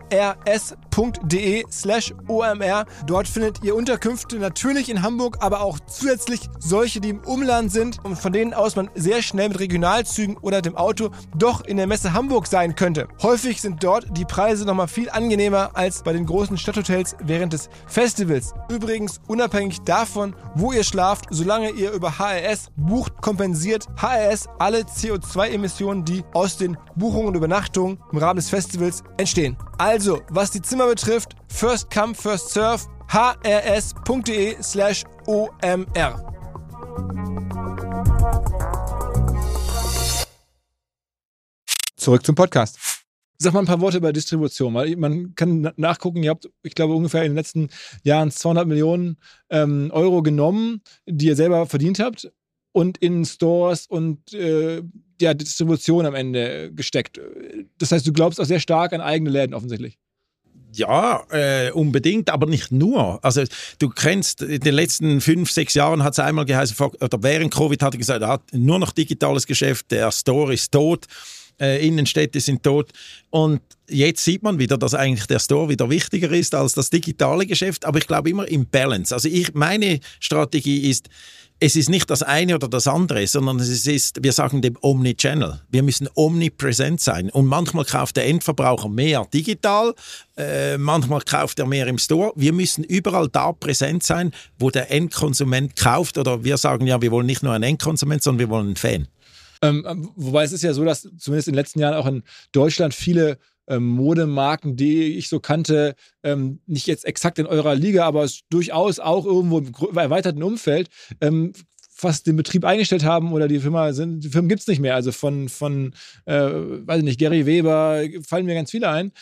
hrs.de/OMR. Dort findet ihr Unterkünfte natürlich in Hamburg, aber auch zusätzlich solche, die im Umland sind und von denen aus man sehr schnell mit Regionalzügen oder dem Auto doch in der Messe Hamburg sein könnte. Häufig sind dort die Preise nochmal viel angenehmer als bei den großen Stadthotels während des Festivals. Übrigens, unabhängig davon, wo ihr schlaft, solange ihr über HRS bucht, kompensiert HRS alle CO2-Emissionen, die aus den Buchungen und Übernachtungen im Rahmen des Festivals entstehen. Also, was die Zimmer betrifft, first come, first serve, hrs.de/OMR. Zurück zum Podcast. Sag mal ein paar Worte über Distribution, weil man kann nachgucken, ihr habt, ich glaube, ungefähr in den letzten Jahren 200 Millionen Euro genommen, die ihr selber verdient habt und in Stores und Distribution am Ende gesteckt. Das heißt, du glaubst auch sehr stark an eigene Läden offensichtlich. Ja, unbedingt, aber nicht nur. Also du kennst, in den letzten 5-6 Jahren hat es einmal geheißen, oder während Covid hat er gesagt, nur noch digitales Geschäft, der Store ist tot. Innenstädte sind tot und jetzt sieht man wieder, dass eigentlich der Store wieder wichtiger ist als das digitale Geschäft, aber ich glaube immer im Balance. Also meine Strategie ist, es ist nicht das eine oder das andere, sondern es ist, wir sagen dem Omnichannel. Wir müssen omnipräsent sein und manchmal kauft der Endverbraucher mehr digital, manchmal kauft er mehr im Store. Wir müssen überall da präsent sein, wo der Endkonsument kauft oder wir sagen ja, wir wollen nicht nur einen Endkonsument, sondern wir wollen einen Fan. Wobei es ist ja so, dass zumindest in den letzten Jahren auch in Deutschland viele Modemarken, die ich so kannte, nicht jetzt exakt in eurer Liga, aber durchaus auch irgendwo im erweiterten Umfeld, fast den Betrieb eingestellt haben oder die Firmen gibt es nicht mehr. Also von weiß ich nicht, Gary Weber, fallen mir ganz viele ein.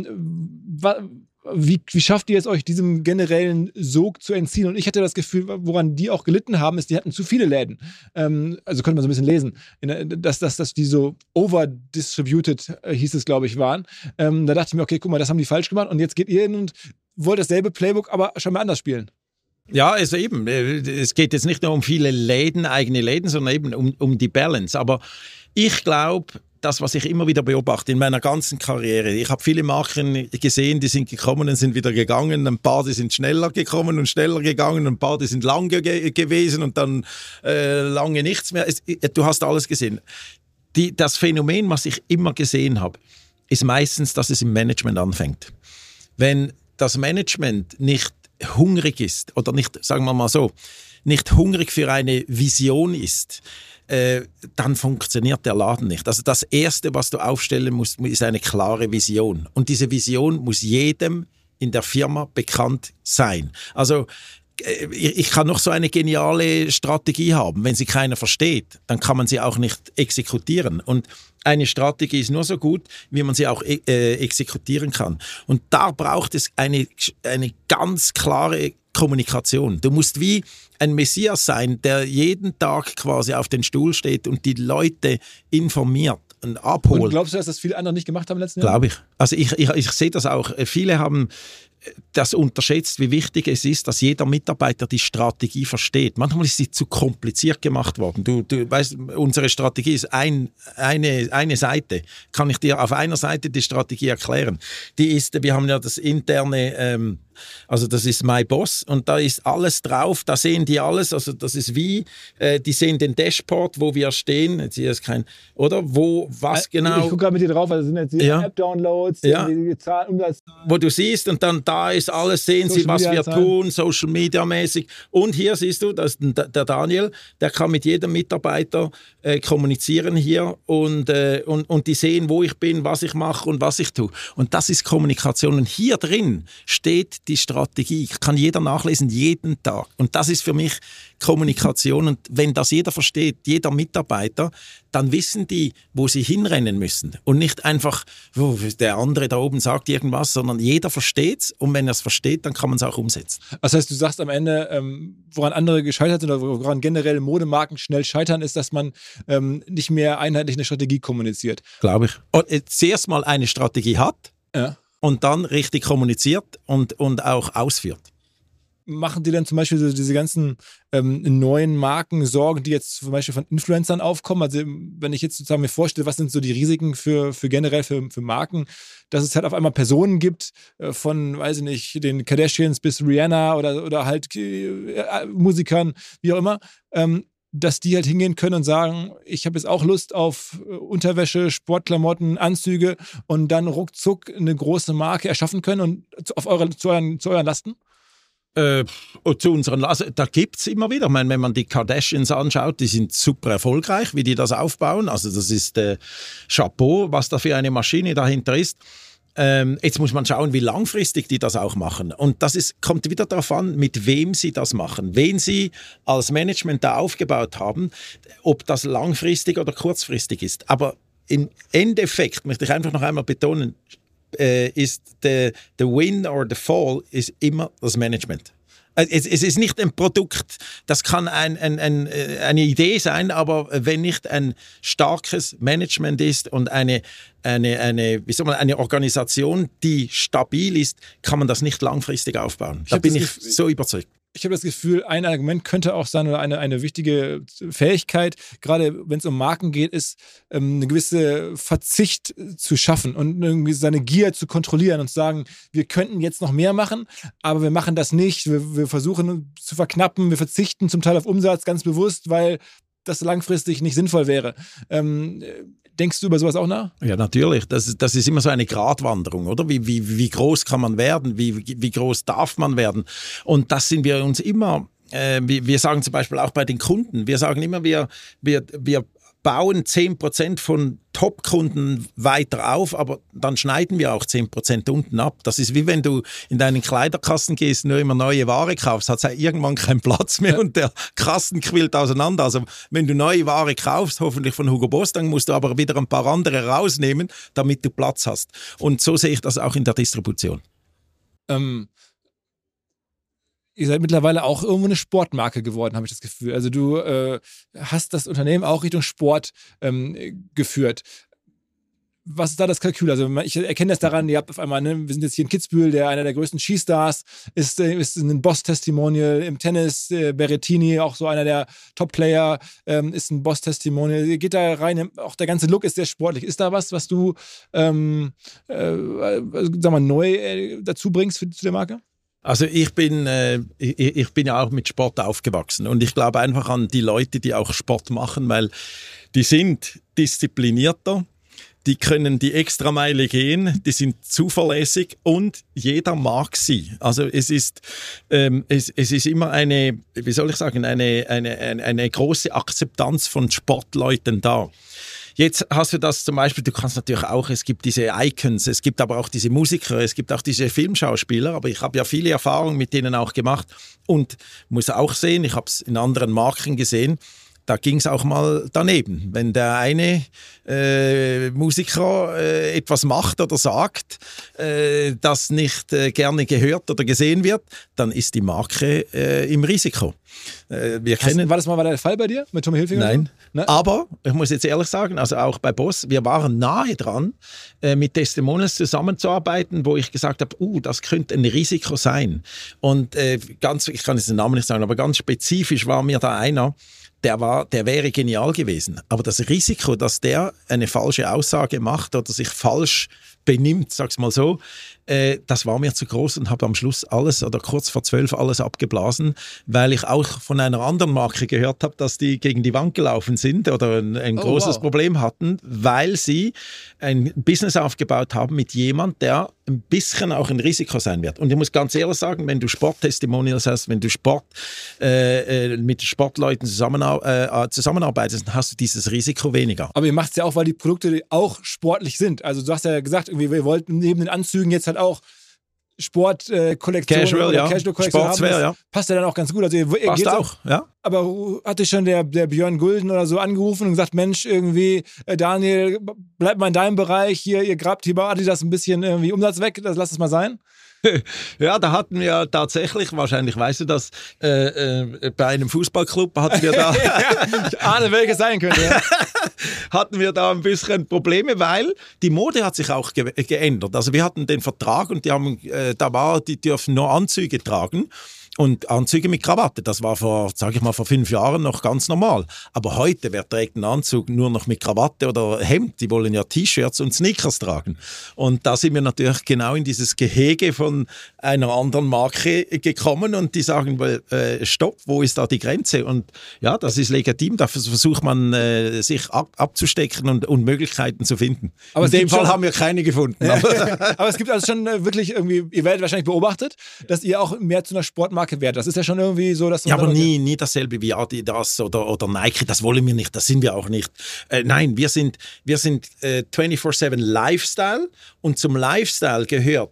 Wie schafft ihr es euch, diesem generellen Sog zu entziehen? Und ich hatte das Gefühl, woran die auch gelitten haben, ist, die hatten zu viele Läden. Also konnte man so ein bisschen lesen, dass die so over-distributed, hieß es, glaube ich, waren. Da dachte ich mir, okay, guck mal, das haben die falsch gemacht und jetzt geht ihr hin und wollt dasselbe Playbook, aber schon mal anders spielen. Ja, also eben, es geht jetzt nicht nur um viele Läden, eigene Läden, sondern eben um die Balance. Aber ich glaube, das, was ich immer wieder beobachte in meiner ganzen Karriere. Ich habe viele Marken gesehen, die sind gekommen und sind wieder gegangen. Ein paar, die sind schneller gekommen und schneller gegangen. Ein paar, die sind lange gewesen und dann lange nichts mehr. Du hast alles gesehen. Das Phänomen, was ich immer gesehen habe, ist meistens, dass es im Management anfängt. Wenn das Management nicht hungrig ist oder nicht, sagen wir mal so, nicht hungrig für eine Vision ist, dann funktioniert der Laden nicht. Also das Erste, was du aufstellen musst, ist eine klare Vision. Und diese Vision muss jedem in der Firma bekannt sein. Also ich kann noch so eine geniale Strategie haben. Wenn sie keiner versteht, dann kann man sie auch nicht exekutieren. Und eine Strategie ist nur so gut, wie man sie auch exekutieren kann. Und da braucht es eine ganz klare Kommunikation. Du musst wie ein Messias sein, der jeden Tag quasi auf den Stuhl steht und die Leute informiert und abholt. Und glaubst du, dass das viele andere nicht gemacht haben im letzten Jahr? Glaube ich. Also ich sehe das auch. Viele haben das unterschätzt, wie wichtig es ist, dass jeder Mitarbeiter die Strategie versteht. Manchmal ist sie zu kompliziert gemacht worden. Du weißt, unsere Strategie ist eine Seite. Kann ich dir auf einer Seite die Strategie erklären? Wir haben ja das interne, also das ist My Boss und da ist alles drauf, da sehen die alles, also das ist wie, die sehen den Dashboard, wo wir stehen, jetzt hier ist kein, oder? Was genau? Ich gucke gerade mit dir drauf, also sind jetzt die App-Downloads, die Zahlen, Umsatz. Wo du siehst und dann da ist alles, sehen Sie, was wir tun, Social Media mäßig. Und hier siehst du, das ist der Daniel, der kann mit jedem Mitarbeiter kommunizieren hier und die sehen, wo ich bin, was ich mache und was ich tue. Und das ist Kommunikation. Und hier drin steht die Strategie. Kann jeder nachlesen, jeden Tag. Und das ist für mich Kommunikation. Und wenn das jeder versteht, jeder Mitarbeiter, dann wissen die, wo sie hinrennen müssen. Und nicht einfach, der andere da oben sagt irgendwas, sondern jeder versteht es. Und wenn er es versteht, dann kann man es auch umsetzen. Das heißt, du sagst am Ende, woran andere gescheitert sind oder woran generell Modemarken schnell scheitern, ist, dass man nicht mehr einheitlich eine Strategie kommuniziert. Glaube ich. Und zuerst mal eine Strategie hat und dann richtig kommuniziert und auch ausführt. Machen die dann zum Beispiel so diese ganzen neuen Marken Sorgen, die jetzt zum Beispiel von Influencern aufkommen? Also wenn ich jetzt sozusagen mir vorstelle, was sind so die Risiken für generell für Marken, dass es halt auf einmal Personen gibt, von, weiß ich nicht, den Kardashians bis Rihanna oder halt Musikern, wie auch immer, dass die halt hingehen können und sagen, ich habe jetzt auch Lust auf Unterwäsche, Sportklamotten, Anzüge und dann ruckzuck eine große Marke erschaffen können und zu euren Lasten? Zu unseren, also da gibt es immer wieder, ich meine, wenn man die Kardashians anschaut, die sind super erfolgreich, wie die das aufbauen, also das ist Chapeau, was da für eine Maschine dahinter ist. Jetzt muss man schauen, wie langfristig die das auch machen. Und das kommt wieder darauf an, mit wem sie das machen. Wen sie als Management da aufgebaut haben, ob das langfristig oder kurzfristig ist. Aber im Endeffekt, möchte ich einfach noch einmal betonen, ist the win or the fall ist immer das Management. Es ist nicht ein Produkt, das kann eine Idee sein, aber wenn nicht ein starkes Management ist und eine Organisation, die stabil ist, kann man das nicht langfristig aufbauen. Da bin ich so überzeugt. Ich habe das Gefühl, ein Argument könnte auch sein oder eine wichtige Fähigkeit, gerade wenn es um Marken geht, ist eine gewisse Verzicht zu schaffen und irgendwie seine Gier zu kontrollieren und zu sagen, wir könnten jetzt noch mehr machen, aber wir machen das nicht. Wir versuchen zu verknappen, wir verzichten zum Teil auf Umsatz ganz bewusst, weil das langfristig nicht sinnvoll wäre. Denkst du über sowas auch nach? Ja, natürlich. Das ist immer so eine Gratwanderung, oder? Wie groß kann man werden? Wie groß darf man werden? Und das sind wir uns immer, wir sagen zum Beispiel auch bei den Kunden, wir sagen immer, wir bauen 10% von Top-Kunden weiter auf, aber dann schneiden wir auch 10% unten ab. Das ist wie wenn du in deinen Kleiderkasten gehst, nur immer neue Ware kaufst, hat es ja irgendwann keinen Platz mehr und der Kasten quillt auseinander. Also wenn du neue Ware kaufst, hoffentlich von Hugo Boss, dann musst du aber wieder ein paar andere rausnehmen, damit du Platz hast. Und so sehe ich das auch in der Distribution. Ihr seid mittlerweile auch irgendwo eine Sportmarke geworden, habe ich das Gefühl. Also du hast das Unternehmen auch Richtung Sport geführt. Was ist da das Kalkül? Also ich erkenne das daran, ihr habt auf einmal, wir sind jetzt hier in Kitzbühel, einer der größten Skistars, ist ein Boss-Testimonial im Tennis, Berrettini, auch so einer der Top-Player, ist ein Boss-Testimonial. Ihr geht da rein, auch der ganze Look ist sehr sportlich. Ist da was du neu dazu bringst zu der Marke? Also ich bin ja auch mit Sport aufgewachsen und ich glaube einfach an die Leute, die auch Sport machen, weil die sind disziplinierter, die können die Extrameile gehen, die sind zuverlässig und jeder mag sie. Also es ist immer eine große Akzeptanz von Sportleuten da. Jetzt hast du das zum Beispiel, du kannst natürlich auch, es gibt diese Icons, es gibt aber auch diese Musiker, es gibt auch diese Filmschauspieler, aber ich habe ja viele Erfahrungen mit denen auch gemacht und muss auch sehen, ich habe es in anderen Marken gesehen, da ging es auch mal daneben. Wenn der eine Musiker etwas macht oder sagt, das nicht gerne gehört oder gesehen wird, dann ist die Marke im Risiko. War das mal der Fall bei dir mit Tommy Hilfiger? Nein. Aber ich muss jetzt ehrlich sagen, also auch bei Boss, wir waren nahe dran, mit Testimonials zusammenzuarbeiten, wo ich gesagt habe, das könnte ein Risiko sein. Und ich kann jetzt den Namen nicht sagen, aber ganz spezifisch war mir da einer, der wäre genial gewesen. Aber das Risiko, dass der eine falsche Aussage macht oder sich falsch benimmt, sag's mal so, das war mir zu groß und habe am Schluss alles oder kurz vor 12 alles abgeblasen, weil ich auch von einer anderen Marke gehört habe, dass die gegen die Wand gelaufen sind oder ein großes Problem hatten, weil sie ein Business aufgebaut haben mit jemand, der ein bisschen auch ein Risiko sein wird. Und ich muss ganz ehrlich sagen, wenn du Sporttestimonials hast, wenn du mit Sportleuten zusammenarbeitest, dann hast du dieses Risiko weniger. Aber ihr macht es ja auch, weil die Produkte auch sportlich sind. Also du hast ja gesagt, wir wollten neben den Anzügen jetzt halt auch Sportkollektion Casual, oder Casual-Kollektion haben. Sportswear, ja. Passt ja dann auch ganz gut. Also ihr passt auch, ja. Aber hatte schon der Björn Gulden oder so angerufen und gesagt, Mensch, irgendwie, Daniel, bleib mal in deinem Bereich, ihr grabt hier bei Adidas ein bisschen irgendwie Umsatz weg, lass es mal sein? Ja, da hatten wir tatsächlich, wahrscheinlich weißt du das, bei einem Fußballclub hatten wir da... Ich ahne, welches sein könnte. Ja. Hatten wir da ein bisschen Probleme, weil die Mode hat sich auch geändert. Also wir hatten den Vertrag und die dürfen nur Anzüge tragen. Und Anzüge mit Krawatte, das war vor 5 Jahren noch ganz normal. Aber heute, wer trägt einen Anzug nur noch mit Krawatte oder Hemd? Die wollen ja T-Shirts und Sneakers tragen. Und da sind wir natürlich genau in dieses Gehege von einer anderen Marke gekommen und die sagen, stopp, wo ist da die Grenze? Und ja, das ist legitim, dafür versucht man sich abzustecken und Möglichkeiten zu finden. Aber in dem Fall haben wir keine gefunden. Ja. Aber es gibt also schon wirklich irgendwie, ihr werdet wahrscheinlich beobachtet, dass ihr auch mehr zu einer Sportmarke wert. Das ist ja schon irgendwie so, dass... Ja, aber nie dasselbe wie Adidas oder Nike, das wollen wir nicht, das sind wir auch nicht. Nein, wir sind 24/7 Lifestyle und zum Lifestyle gehört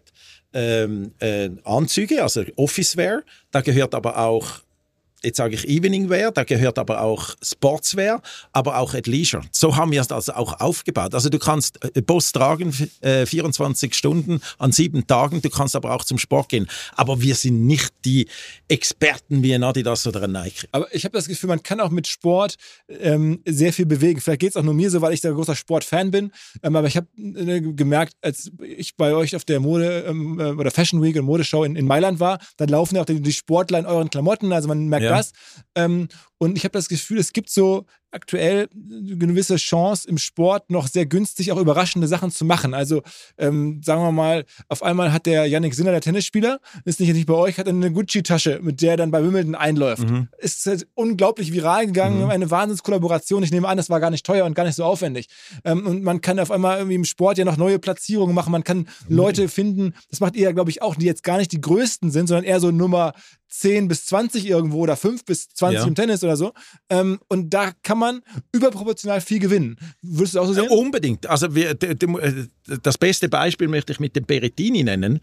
Anzüge, also Office-Wear, da gehört aber auch, jetzt sage ich Evening Wear, da gehört aber auch Sportswear, aber auch Athleisure. So haben wir es also auch aufgebaut. Also du kannst Boss tragen 24 Stunden an 7 Tagen, du kannst aber auch zum Sport gehen. Aber wir sind nicht die Experten wie ein Adidas oder ein Nike. Aber ich habe das Gefühl, man kann auch mit Sport sehr viel bewegen. Vielleicht geht es auch nur mir so, weil ich da ein großer Sportfan bin. Aber ich habe gemerkt, als ich bei euch auf der Mode oder Fashion Week und Modeshow in Mailand war, dann laufen ja auch die Sportler in euren Klamotten. Also man merkt das. Und ich habe das Gefühl, es gibt so aktuell eine gewisse Chance im Sport noch sehr günstig auch überraschende Sachen zu machen. Also sagen wir mal, auf einmal hat der Yannick Sinner, der Tennisspieler, ist nicht bei euch, hat eine Gucci-Tasche, mit der er dann bei Wimbledon einläuft. Ist halt unglaublich viral gegangen, eine Wahnsinnskollaboration. Ich nehme an, das war gar nicht teuer und gar nicht so aufwendig. Und man kann auf einmal irgendwie im Sport ja noch neue Platzierungen machen. Man kann Leute finden, das macht ihr ja, glaube ich, auch, die jetzt gar nicht die größten sind, sondern eher so Nummer 10 bis 20 irgendwo oder 5 bis 20 im Tennis oder so. Und da kann man überproportional viel gewinnen. Würdest du auch so sehen? Unbedingt. Also das beste Beispiel möchte ich mit dem Berrettini nennen.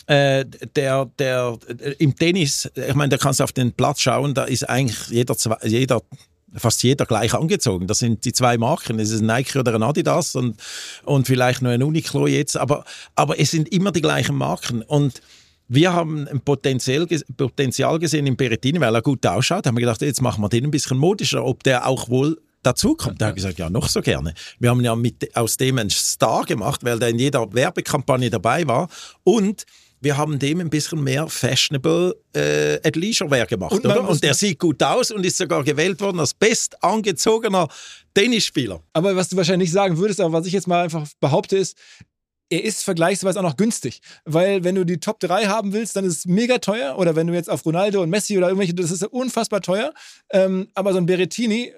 Der im Tennis, ich meine, da kannst du auf den Platz schauen, da ist eigentlich fast jeder gleich angezogen. Das sind die 2 Marken. Es ist ein Nike oder ein Adidas und vielleicht noch ein Uniqlo jetzt, aber es sind immer die gleichen Marken. Und wir haben ein Potenzial gesehen im Berrettini, weil er gut ausschaut. Da haben wir gedacht, jetzt machen wir den ein bisschen modischer, ob der auch wohl dazukommt. Da habe ich gesagt, ja, noch so gerne. Wir haben ja aus dem einen Star gemacht, weil der in jeder Werbekampagne dabei war. Und wir haben dem ein bisschen mehr fashionable Athleisure-Wear gemacht. Und der sieht gut aus und ist sogar gewählt worden als bestangezogener Tennisspieler. Aber was du wahrscheinlich nicht sagen würdest, aber was ich jetzt mal einfach behaupte, ist, er ist vergleichsweise auch noch günstig. Weil wenn du die Top 3 haben willst, dann ist es mega teuer. Oder wenn du jetzt auf Ronaldo und Messi oder irgendwelche, das ist unfassbar teuer. Aber so ein Berrettini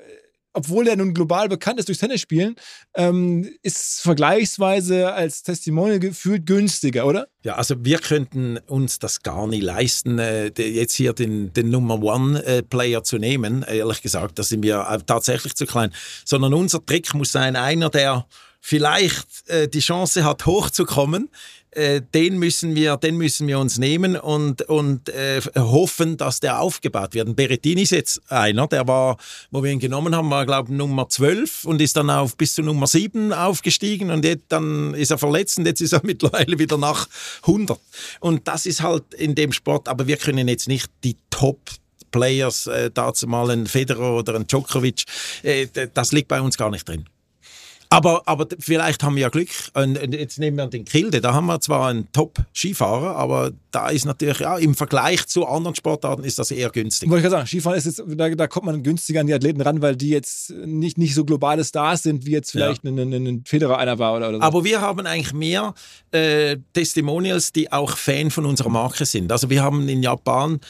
obwohl der nun global bekannt ist durch Tennisspielen, ist vergleichsweise als Testimonial gefühlt günstiger, oder? Ja, also wir könnten uns das gar nicht leisten, jetzt hier den Number-One-Player zu nehmen. Ehrlich gesagt, da sind wir tatsächlich zu klein. Sondern unser Trick muss sein, einer, der vielleicht die Chance hat, hochzukommen, den müssen wir uns nehmen und hoffen, dass der aufgebaut wird. Und Berrettini ist jetzt einer, der war, wo wir ihn genommen haben, war, glaube ich, Nummer 12 und ist dann bis zu Nummer 7 aufgestiegen und jetzt, dann ist er verletzt und jetzt ist er mittlerweile wieder nach 100. Und das ist halt in dem Sport, aber wir können jetzt nicht die Top-Players, dazu mal ein Federer oder ein Djokovic, das liegt bei uns gar nicht drin. Aber vielleicht haben wir ja Glück. Und jetzt nehmen wir den Kilde. Da haben wir zwar einen Top-Skifahrer, aber da ist natürlich, ja, im Vergleich zu anderen Sportarten ist das eher günstig. Wollte ich gerade sagen, Skifahren ist jetzt, da kommt man günstiger an die Athleten ran, weil die jetzt nicht so globale Stars sind, wie jetzt vielleicht ein Federer einer war oder so. Aber wir haben eigentlich mehr Testimonials, die auch Fan von unserer Marke sind. Also wir haben in Japan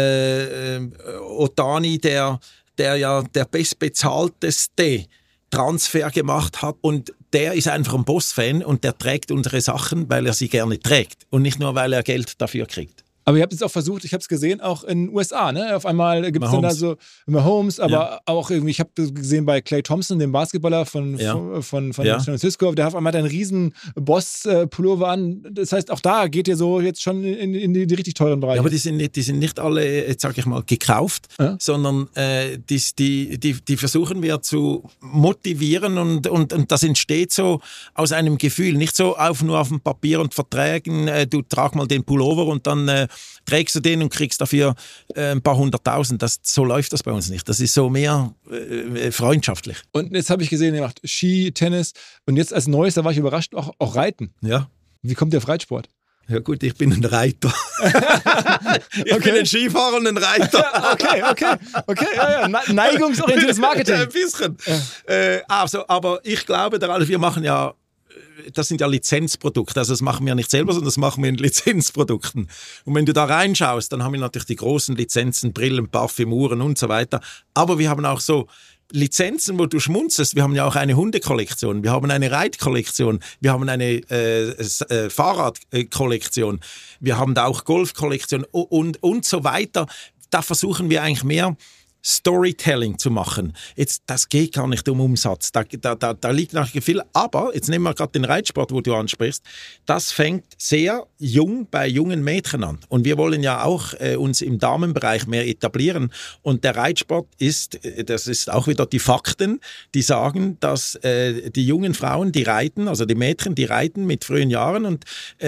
Otani, der ja der bestbezahlteste Transfer gemacht hat und der ist einfach ein Boss-Fan und der trägt unsere Sachen, weil er sie gerne trägt und nicht nur, weil er Geld dafür kriegt. Aber ihr habt es auch versucht, ich habe es gesehen, auch in den USA, ne? Auf einmal gibt es dann da so Mahomes, aber auch irgendwie, ich habe gesehen bei Klay Thompson, dem Basketballer von San Francisco, der hat auf einmal einen riesen Boss-Pullover an. Das heißt, auch da geht ihr so jetzt schon in die richtig teuren Bereiche. Ja, aber die sind nicht alle, jetzt sage ich mal, gekauft, sondern die versuchen wir zu motivieren und das entsteht so aus einem Gefühl, nicht so nur auf dem Papier und Verträgen, du trag mal den Pullover und dann trägst du den und kriegst dafür ein paar 100.000. So läuft das bei uns nicht. Das ist so mehr freundschaftlich. Und jetzt habe ich gesehen, ihr macht Ski, Tennis und jetzt als Neues, da war ich überrascht, auch Reiten. Ja. Wie kommt der auf Reitsport? Ja gut, ich bin ein Reiter. Ich bin ein Skifahrer und ein Reiter. Okay, ja. Neigungsorientiertes Marketing. Ein bisschen. Ja. Aber ich glaube, wir machen ja, das sind ja Lizenzprodukte, also das machen wir nicht selber, sondern das machen wir in Lizenzprodukten. Und wenn du da reinschaust, dann haben wir natürlich die großen Lizenzen, Brillen, Parfüm, Uhren und so weiter. Aber wir haben auch so Lizenzen, wo du schmunzelst. Wir haben ja auch eine Hundekollektion, wir haben eine Reitkollektion, wir haben eine Fahrradkollektion, wir haben da auch Golfkollektion und so weiter. Da versuchen wir eigentlich mehr Storytelling zu machen. Jetzt, das geht gar nicht um Umsatz. Da liegt nachher viel. Aber, jetzt nehmen wir gerade den Reitsport, wo du ansprichst. Das fängt sehr jung bei jungen Mädchen an. Und wir wollen ja auch uns im Damenbereich mehr etablieren. Und der Reitsport das ist auch wieder die Fakten, die sagen, dass die jungen Frauen, die reiten, also die Mädchen, die reiten mit frühen Jahren und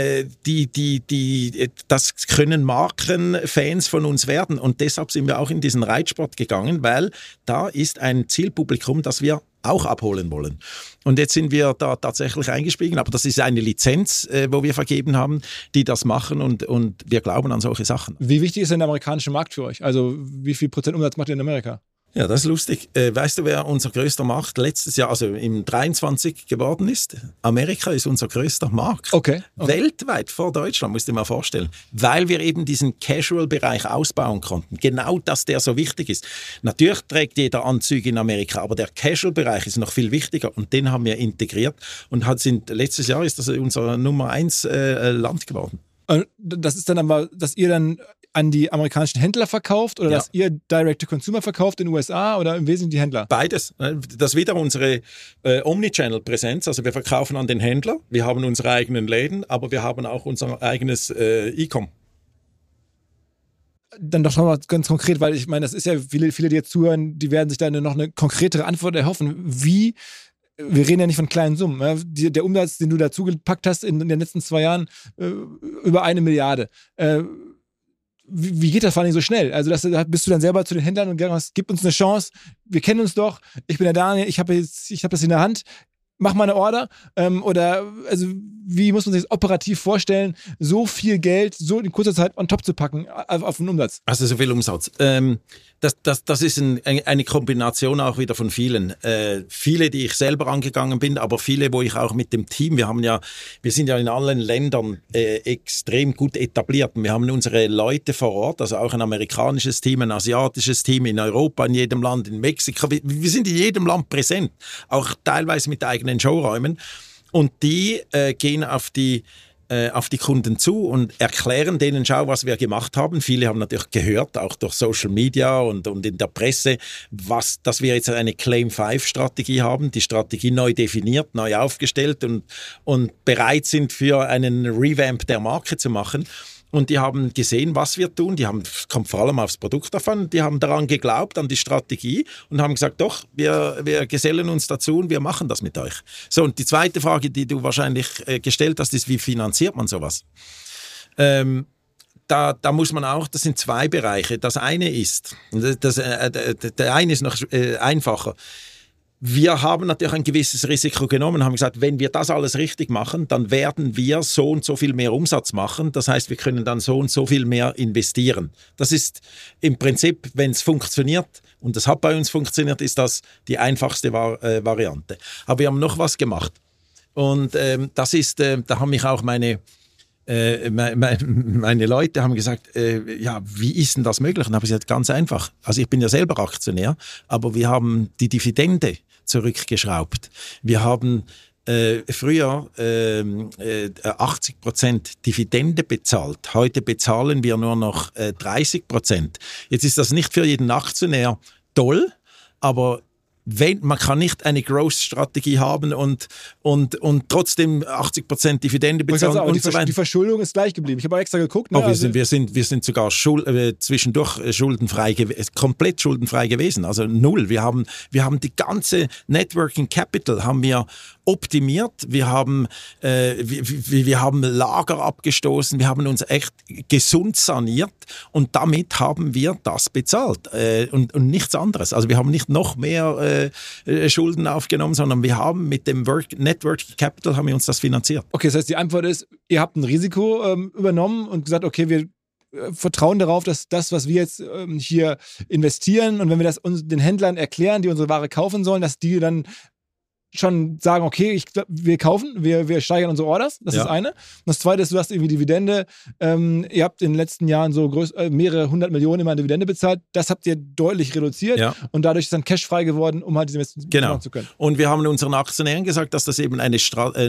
das können Markenfans von uns werden. Und deshalb sind wir auch in diesen Reitsport gegangen, weil da ist ein Zielpublikum, das wir auch abholen wollen. Und jetzt sind wir da tatsächlich eingestiegen, aber das ist eine Lizenz, wo wir vergeben haben, die das machen und wir glauben an solche Sachen. Wie wichtig ist denn der amerikanische Markt für euch? Also wie viel Prozent Umsatz macht ihr in Amerika? Ja, das ist lustig. Weißt du, wer unser größter Markt letztes Jahr, also im 23 geworden ist? Amerika ist unser größter Markt. Okay. Weltweit vor Deutschland, musst du dir mal vorstellen. Weil wir eben diesen Casual-Bereich ausbauen konnten. Genau, dass der so wichtig ist. Natürlich trägt jeder Anzüge in Amerika, aber der Casual-Bereich ist noch viel wichtiger und den haben wir integriert und letztes Jahr ist das unser Nummer 1 Land geworden. Das ist dann aber, dass ihr dann an die amerikanischen Händler verkauft oder dass ihr Direct-to-Consumer verkauft in den USA oder im Wesentlichen die Händler? Beides. Das ist wieder unsere Omnichannel-Präsenz. Also wir verkaufen an den Händler, wir haben unsere eigenen Läden, aber wir haben auch unser eigenes E-Com. Dann doch nochmal ganz konkret, weil ich meine, das ist ja, viele, die jetzt zuhören, die werden sich da noch eine konkretere Antwort erhoffen. Wir reden ja nicht von kleinen Summen. Der Umsatz, den du dazu gepackt hast in den letzten 2 Jahren, über 1 Milliarde. Wie geht das vor allem so schnell? Also bist du dann selber zu den Händlern und sagst, gib uns eine Chance, wir kennen uns doch, ich bin der Daniel, ich hab das in der Hand, mach mal eine Order? Oder also wie muss man sich das operativ vorstellen, so viel Geld so in kurzer Zeit on top zu packen auf den Umsatz? Also so viel Umsatz. Das ist eine Kombination auch wieder von vielen. Viele, die ich selber angegangen bin, aber viele, wo ich auch mit dem Team, wir sind ja in allen Ländern extrem gut etabliert. Wir haben unsere Leute vor Ort, also auch ein amerikanisches Team, ein asiatisches Team in Europa, in jedem Land, in Mexiko. Wir sind in jedem Land präsent, auch teilweise mit eigenen Showräumen. Und die gehen auf die Kunden zu und erklären denen, schau, was wir gemacht haben. Viele haben natürlich gehört, auch durch Social Media und in der Presse, dass wir jetzt eine Claim-5-Strategie haben, die Strategie neu definiert, neu aufgestellt und bereit sind, für einen Revamp der Marke zu machen. Und die haben gesehen, was wir tun. Kommt vor allem aufs Produkt davon. Die haben daran geglaubt, an die Strategie und haben gesagt, doch, wir gesellen uns dazu und wir machen das mit euch. So, und die zweite Frage, die du wahrscheinlich gestellt hast, ist, wie finanziert man sowas? Da muss man auch, das sind zwei Bereiche. Das eine ist, der eine ist noch einfacher. Wir haben natürlich ein gewisses Risiko genommen und haben gesagt, wenn wir das alles richtig machen, dann werden wir so und so viel mehr Umsatz machen. Das heißt, wir können dann so und so viel mehr investieren. Das ist im Prinzip, wenn es funktioniert, und das hat bei uns funktioniert, ist das die einfachste Variante. Aber wir haben noch was gemacht. Und das ist, da haben mich auch meine Leute haben gesagt, ja, wie ist denn das möglich? Und habe ich gesagt, ganz einfach. Also ich bin ja selber Aktionär, aber wir haben die Dividende zurückgeschraubt. Wir haben früher 80% Dividende bezahlt. Heute bezahlen wir nur noch 30%. Jetzt ist das nicht für jeden Aktionär toll, aber man kann nicht eine Growth-Strategie haben und trotzdem 80% Dividende bezahlen und so weiter. Die Verschuldung ist gleich geblieben. Ich habe extra geguckt. Ne? Oh, wir sind sogar zwischendurch komplett schuldenfrei gewesen. Also null. Wir haben die ganze Networking Capital haben wir optimiert. Wir haben Lager abgestoßen. Wir haben uns echt gesund saniert und damit haben wir das bezahlt und nichts anderes. Also wir haben nicht noch mehr Schulden aufgenommen, sondern wir haben mit dem Networking Capital haben wir uns das finanziert. Okay, das heißt, die Antwort ist, ihr habt ein Risiko übernommen und gesagt, okay, wir vertrauen darauf, dass das, was wir jetzt hier investieren und wenn wir das den Händlern erklären, die unsere Ware kaufen sollen, dass die dann schon sagen, okay, wir kaufen, wir steigern unsere Orders, das ist eine. Und das zweite ist, du hast irgendwie Dividende, ihr habt in den letzten Jahren so mehrere 100 Millionen immer an Dividende bezahlt, das habt ihr deutlich reduziert und dadurch ist dann Cash frei geworden, um halt diese Investitionen machen zu können. Und wir haben unseren Aktionären gesagt, dass das eben eine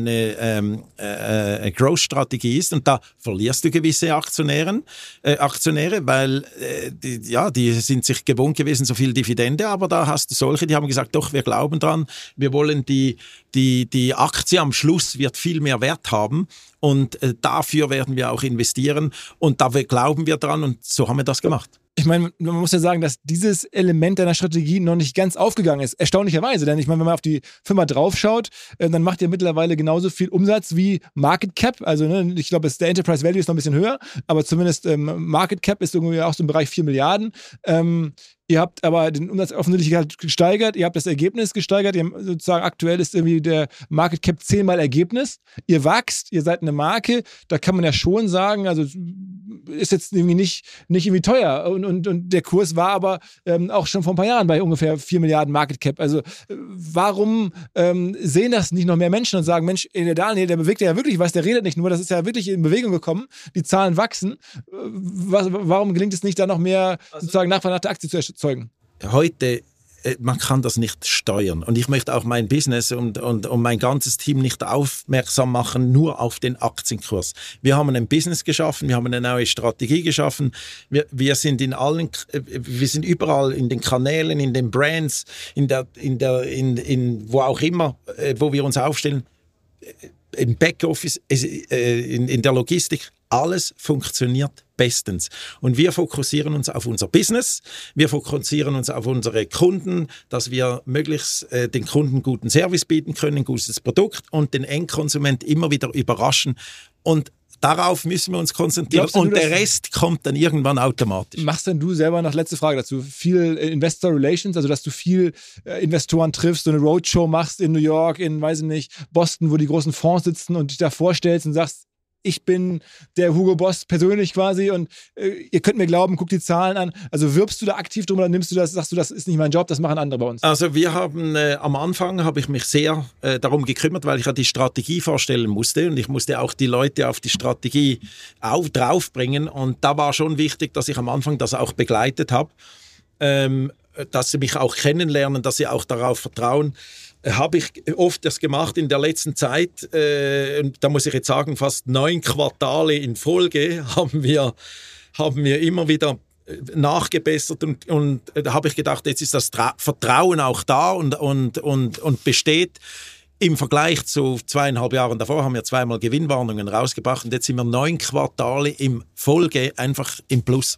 Growth-Strategie ist und da verlierst du gewisse Aktionäre, weil die sind sich gewohnt gewesen, so viel Dividende, aber da hast du solche, die haben gesagt, doch, wir glauben dran, wir wollen die Aktie am Schluss wird viel mehr Wert haben und dafür werden wir auch investieren und da glauben wir dran und so haben wir das gemacht. Ich meine, man muss ja sagen, dass dieses Element deiner Strategie noch nicht ganz aufgegangen ist. Erstaunlicherweise, denn ich meine, wenn man auf die Firma draufschaut, dann macht ihr mittlerweile genauso viel Umsatz wie Market Cap. Also ich glaube, der Enterprise Value ist noch ein bisschen höher, aber zumindest Market Cap ist irgendwie auch so im Bereich 4 Milliarden. Ihr habt aber den Umsatz offensichtlich gesteigert, ihr habt das Ergebnis gesteigert, ihr habt sozusagen aktuell ist irgendwie der Market Cap 10-mal Ergebnis. Ihr wächst, ihr seid eine Marke, da kann man ja schon sagen, also ist jetzt irgendwie nicht irgendwie teuer und der Kurs war aber auch schon vor ein paar Jahren bei ungefähr 4 Milliarden Market Cap. Also warum sehen das nicht noch mehr Menschen und sagen, Mensch, der Daniel, der bewegt ja wirklich was, der redet nicht nur, das ist ja wirklich in Bewegung gekommen, die Zahlen wachsen. Warum gelingt es nicht, da noch mehr sozusagen Nachfrage nach der Aktie zu erzeugen? Heute, man kann das nicht steuern. Und ich möchte auch mein Business und mein ganzes Team nicht aufmerksam machen, nur auf den Aktienkurs. Wir haben ein Business geschaffen, wir haben eine neue Strategie geschaffen. Wir sind wir sind überall in den Kanälen, in den Brands, wo auch immer, wo wir uns aufstellen, im Backoffice, in der Logistik. Alles funktioniert bestens. Und wir fokussieren uns auf unser Business, wir fokussieren uns auf unsere Kunden, dass wir möglichst den Kunden guten Service bieten können, ein gutes Produkt und den Endkonsument immer wieder überraschen. Und Darauf müssen wir uns konzentrieren und der Rest kommt dann irgendwann automatisch. Machst denn du selber, noch letzte Frage dazu, viel Investor Relations, also dass du viel Investoren triffst, so eine Roadshow machst in New York, in, weiß ich nicht, Boston, wo die großen Fonds sitzen und dich da vorstellst und sagst, ich bin der Hugo Boss persönlich quasi und ihr könnt mir glauben, guckt die Zahlen an. Also wirbst du da aktiv drum oder nimmst du das, sagst du, das ist nicht mein Job, das machen andere bei uns? Also wir haben, am Anfang habe ich mich sehr darum gekümmert, weil ich ja die Strategie vorstellen musste und ich musste auch die Leute auf die Strategie draufbringen und da war schon wichtig, dass ich am Anfang das auch begleitet habe, dass sie mich auch kennenlernen, dass sie auch darauf vertrauen. Habe ich oft das gemacht in der letzten Zeit, da muss ich jetzt sagen, fast 9 Quartale in Folge haben wir immer wieder nachgebessert und da habe ich gedacht, jetzt ist das Vertrauen auch da und besteht. Im Vergleich zu 2,5 Jahren davor haben wir 2-mal Gewinnwarnungen rausgebracht und jetzt sind wir 9 Quartale in Folge einfach im Plus.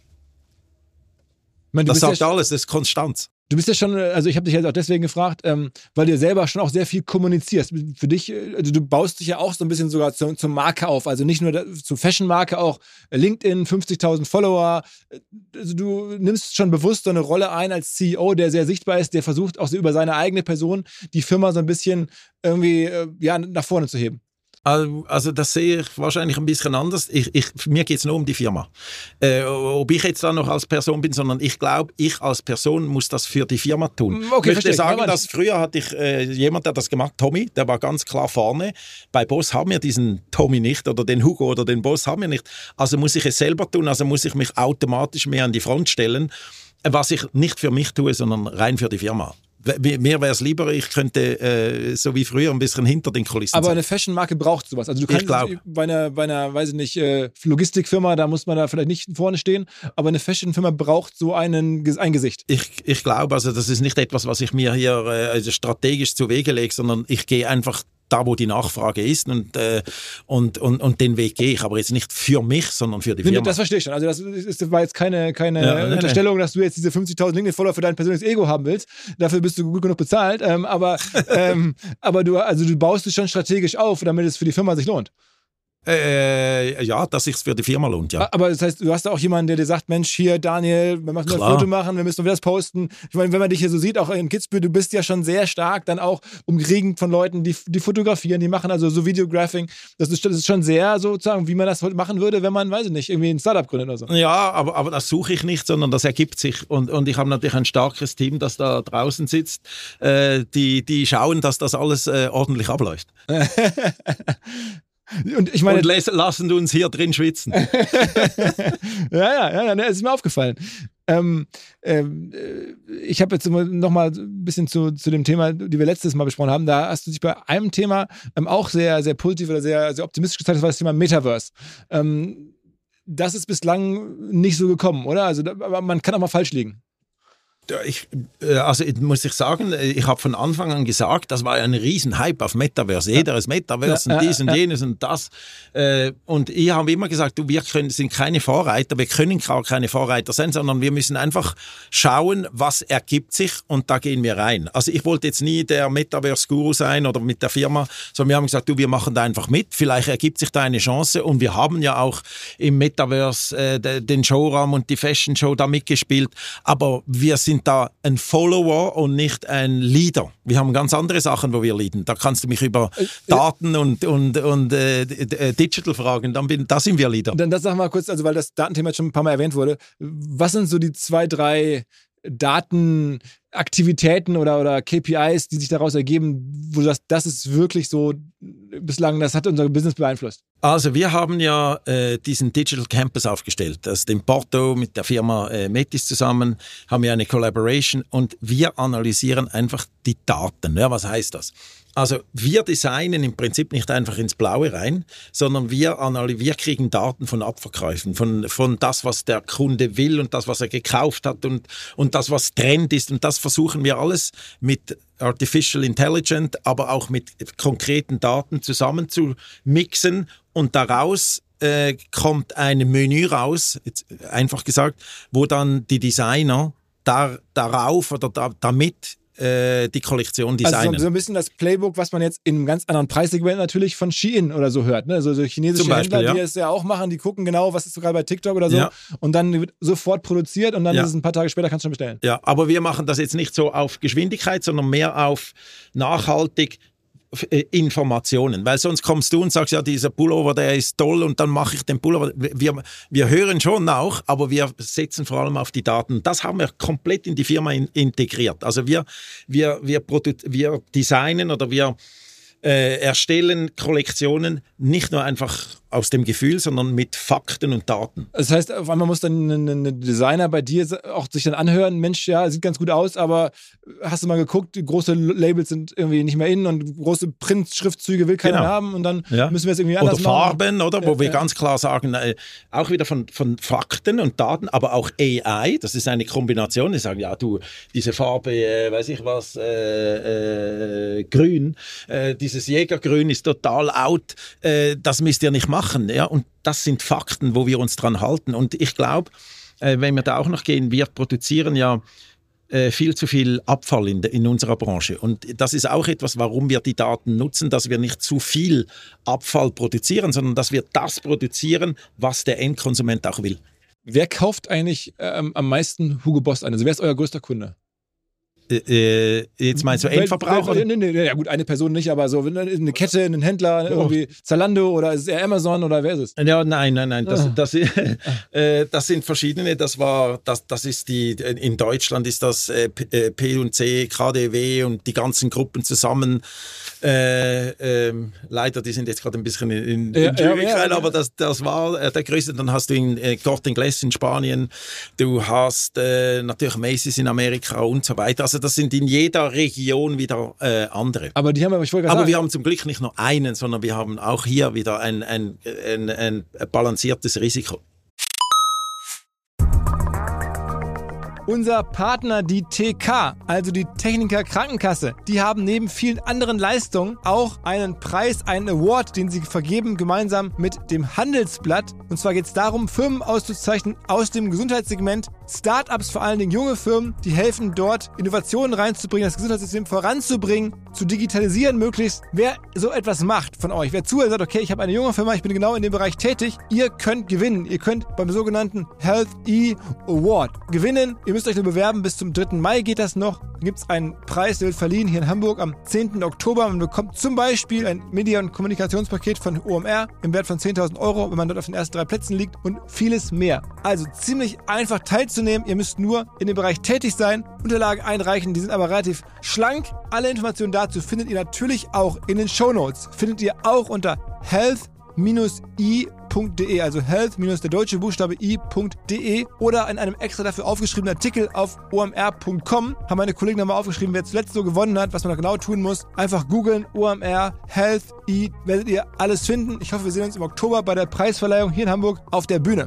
Das sagt alles, das ist Konstanz. Du bist ja schon, also ich habe dich jetzt auch deswegen gefragt, weil du ja selber schon auch sehr viel kommunizierst. Für dich, also du baust dich ja auch so ein bisschen sogar zur Marke auf, also nicht nur zur Fashion-Marke, auch LinkedIn, 50.000 Follower. Also du nimmst schon bewusst so eine Rolle ein als CEO, der sehr sichtbar ist, der versucht auch so über seine eigene Person die Firma so ein bisschen irgendwie nach vorne zu heben. Also das sehe ich wahrscheinlich ein bisschen anders. Mir geht es nur um die Firma. Ob ich jetzt da noch als Person bin, sondern ich glaube, ich als Person muss das für die Firma tun. Okay, ich möchte sagen, dass früher hatte ich jemand, der das gemacht hat, Tommy, der war ganz klar vorne. Bei Boss haben wir diesen Tommy nicht oder den Hugo oder den Boss haben wir nicht. Also muss ich es selber tun, also muss ich mich automatisch mehr an die Front stellen, was ich nicht für mich tue, sondern rein für die Firma. Mir wäre es lieber, ich könnte so wie früher ein bisschen hinter den Kulissen Aber sein. Eine Fashion-Marke braucht sowas. Also du kannst bei einer, weiß ich nicht, Logistikfirma, da muss man da vielleicht nicht vorne stehen, aber eine Fashion-Firma braucht so ein Gesicht. Ich glaube, also das ist nicht etwas, was ich mir hier strategisch zu Wege lege, sondern ich gehe einfach da, wo die Nachfrage ist und den Weg gehe ich, aber jetzt nicht für mich, sondern für die Firma. Das verstehe ich schon. Also das war jetzt keine Unterstellung, dass du jetzt diese 50.000 LinkedIn-Follower für dein persönliches Ego haben willst. Dafür bist du gut genug bezahlt. Aber du baust es schon strategisch auf, damit es für die Firma sich lohnt. Ja, dass sich's für die Firma lohnt, ja. Aber das heißt, du hast da auch jemanden, der dir sagt, Mensch, hier, Daniel, wir müssen ein Foto machen, wir müssen noch wieder das posten. Ich meine, wenn man dich hier so sieht, auch in Kitzbühel, du bist ja schon sehr stark dann auch umgeben von Leuten, die fotografieren, die machen also so Videographing. Das ist schon sehr sozusagen, wie man das machen würde, wenn man, weiß ich nicht, irgendwie ein Startup gründet oder so. Ja, aber das suche ich nicht, sondern das ergibt sich. Und ich habe natürlich ein starkes Team, das da draußen sitzt, die schauen, dass das alles ordentlich abläuft. Und lassen uns hier drin schwitzen. ja, das ist mir aufgefallen. Ich habe jetzt noch mal ein bisschen zu dem Thema, die wir letztes Mal besprochen haben, da hast du dich bei einem Thema auch sehr, sehr positiv oder sehr, sehr optimistisch gezeigt, das war das Thema Metaverse. Das ist bislang nicht so gekommen, oder? Also aber man kann auch mal falsch liegen. Muss ich sagen, ich habe von Anfang an gesagt, das war ein Riesenhype auf Metaverse. Jeder ist Metaverse und dies und jenes und das. Und ich habe immer gesagt, wir sind keine Vorreiter, wir können gar keine Vorreiter sein, sondern wir müssen einfach schauen, was ergibt sich und da gehen wir rein. Also ich wollte jetzt nie der Metaverse-Guru sein oder mit der Firma, sondern wir haben gesagt, wir machen da einfach mit, vielleicht ergibt sich da eine Chance und wir haben ja auch im Metaverse den Showraum und die Fashion Show da mitgespielt, aber wir sind da ein Follower und nicht ein Leader. Wir haben ganz andere Sachen, wo wir leaden. Da kannst du mich über Daten und Digital fragen, da sind wir Leader. Dann sag mal kurz, also weil das Datenthema jetzt schon ein paar Mal erwähnt wurde, was sind so die 2, 3 Datenaktivitäten oder KPIs, die sich daraus ergeben, wo du sagst, das ist wirklich so bislang, das hat unser Business beeinflusst? Also wir haben ja diesen Digital Campus aufgestellt. Das ist in Porto mit der Firma Metis zusammen, haben wir eine Collaboration und wir analysieren einfach die Daten. Ja, was heißt das? Also wir designen im Prinzip nicht einfach ins Blaue rein, sondern wir kriegen Daten von Abverkäufen, von das, was der Kunde will und das, was er gekauft hat und das, was Trend ist. Und das versuchen wir alles mit Artificial Intelligence, aber auch mit konkreten Daten zusammen zu mixen und daraus kommt ein Menü raus, jetzt einfach gesagt, wo dann die Designer darauf oder damit die Kollektion designen. Also so ein bisschen das Playbook, was man jetzt in einem ganz anderen Preissegment natürlich von Shein oder so hört. Ne? Also so chinesische Händler, die es ja auch machen, die gucken genau, was ist sogar bei TikTok oder so. Und dann wird sofort produziert und dann ist es ein paar Tage später, kannst du schon bestellen. Ja, aber wir machen das jetzt nicht so auf Geschwindigkeit, sondern mehr auf nachhaltig Informationen, weil sonst kommst du und sagst, ja, dieser Pullover, der ist toll und dann mache ich den Pullover. Wir hören schon auch, aber wir setzen vor allem auf die Daten. Das haben wir komplett in die Firma integriert. Also wir designen oder wir erstellen Kollektionen nicht nur einfach aus dem Gefühl, sondern mit Fakten und Daten. Das heißt, auf einmal muss dann ein Designer bei dir auch sich dann anhören, Mensch, ja, sieht ganz gut aus, aber hast du mal geguckt, große Labels sind irgendwie nicht mehr in und große Print-Schriftzüge will keiner haben und dann müssen wir es irgendwie anders machen. Oder Farben, oder? Wo wir ganz klar sagen, auch wieder von Fakten und Daten, aber auch AI, das ist eine Kombination. Die sagen, ja, du, diese Farbe, weiß ich was, grün, dieses Jägergrün ist total out, das müsst ihr nicht machen. Ja? Und das sind Fakten, wo wir uns dran halten. Und ich glaube, wenn wir da auch noch gehen, wir produzieren ja viel zu viel Abfall in unserer Branche. Und das ist auch etwas, warum wir die Daten nutzen, dass wir nicht zu viel Abfall produzieren, sondern dass wir das produzieren, was der Endkonsument auch will. Wer kauft eigentlich am meisten Hugo Boss ein? Also wer ist euer größter Kunde? Jetzt meinst du Endverbraucher? Nee, ja gut, eine Person nicht, aber so eine Kette, ein Händler, irgendwie Zalando oder ist es eher Amazon oder wer ist es? Ja, nein. Das sind verschiedene. Das ist in Deutschland ist das P&C, KDW und die ganzen Gruppen zusammen. Leider, die sind jetzt gerade ein bisschen in Zürich rein, aber das war der größte. Dann hast du in Corte Inglés in Spanien, du hast natürlich Macy's in Amerika und so weiter. Also das sind in jeder Region wieder andere. Aber die haben wir haben zum Glück nicht nur einen, sondern wir haben auch hier wieder ein balanciertes Risiko. Unser Partner, die TK, also die Techniker Krankenkasse, die haben neben vielen anderen Leistungen auch einen Preis, einen Award, den sie vergeben, gemeinsam mit dem Handelsblatt. Und zwar geht es darum, Firmen auszuzeichnen aus dem Gesundheitssegment, Startups, vor allen Dingen junge Firmen, die helfen dort, Innovationen reinzubringen, das Gesundheitssystem voranzubringen, zu digitalisieren möglichst. Wer so etwas macht von euch, wer zuhört und sagt, okay, ich habe eine junge Firma, ich bin genau in dem Bereich tätig, ihr könnt gewinnen. Ihr könnt beim sogenannten Health E-Award gewinnen. Ihr müsst euch nur bewerben, bis zum 3. Mai geht das noch. Dann gibt es einen Preis, der wird verliehen hier in Hamburg am 10. Oktober. Man bekommt zum Beispiel ein Media- und Kommunikationspaket von OMR im Wert von 10.000 €, wenn man dort auf den ersten 3 Plätzen liegt und vieles mehr. Also ziemlich einfach teilzunehmen. Ihr müsst nur in dem Bereich tätig sein, Unterlagen einreichen, die sind aber relativ schlank. Alle Informationen dazu findet ihr natürlich auch in den Shownotes. Findet ihr auch unter health-i.de, also health- der deutsche Buchstabe i.de oder in einem extra dafür aufgeschriebenen Artikel auf omr.com haben meine Kollegen nochmal aufgeschrieben, wer zuletzt so gewonnen hat, was man da genau tun muss. Einfach googeln, OMR, Health, I, werdet ihr alles finden. Ich hoffe, wir sehen uns im Oktober bei der Preisverleihung hier in Hamburg auf der Bühne.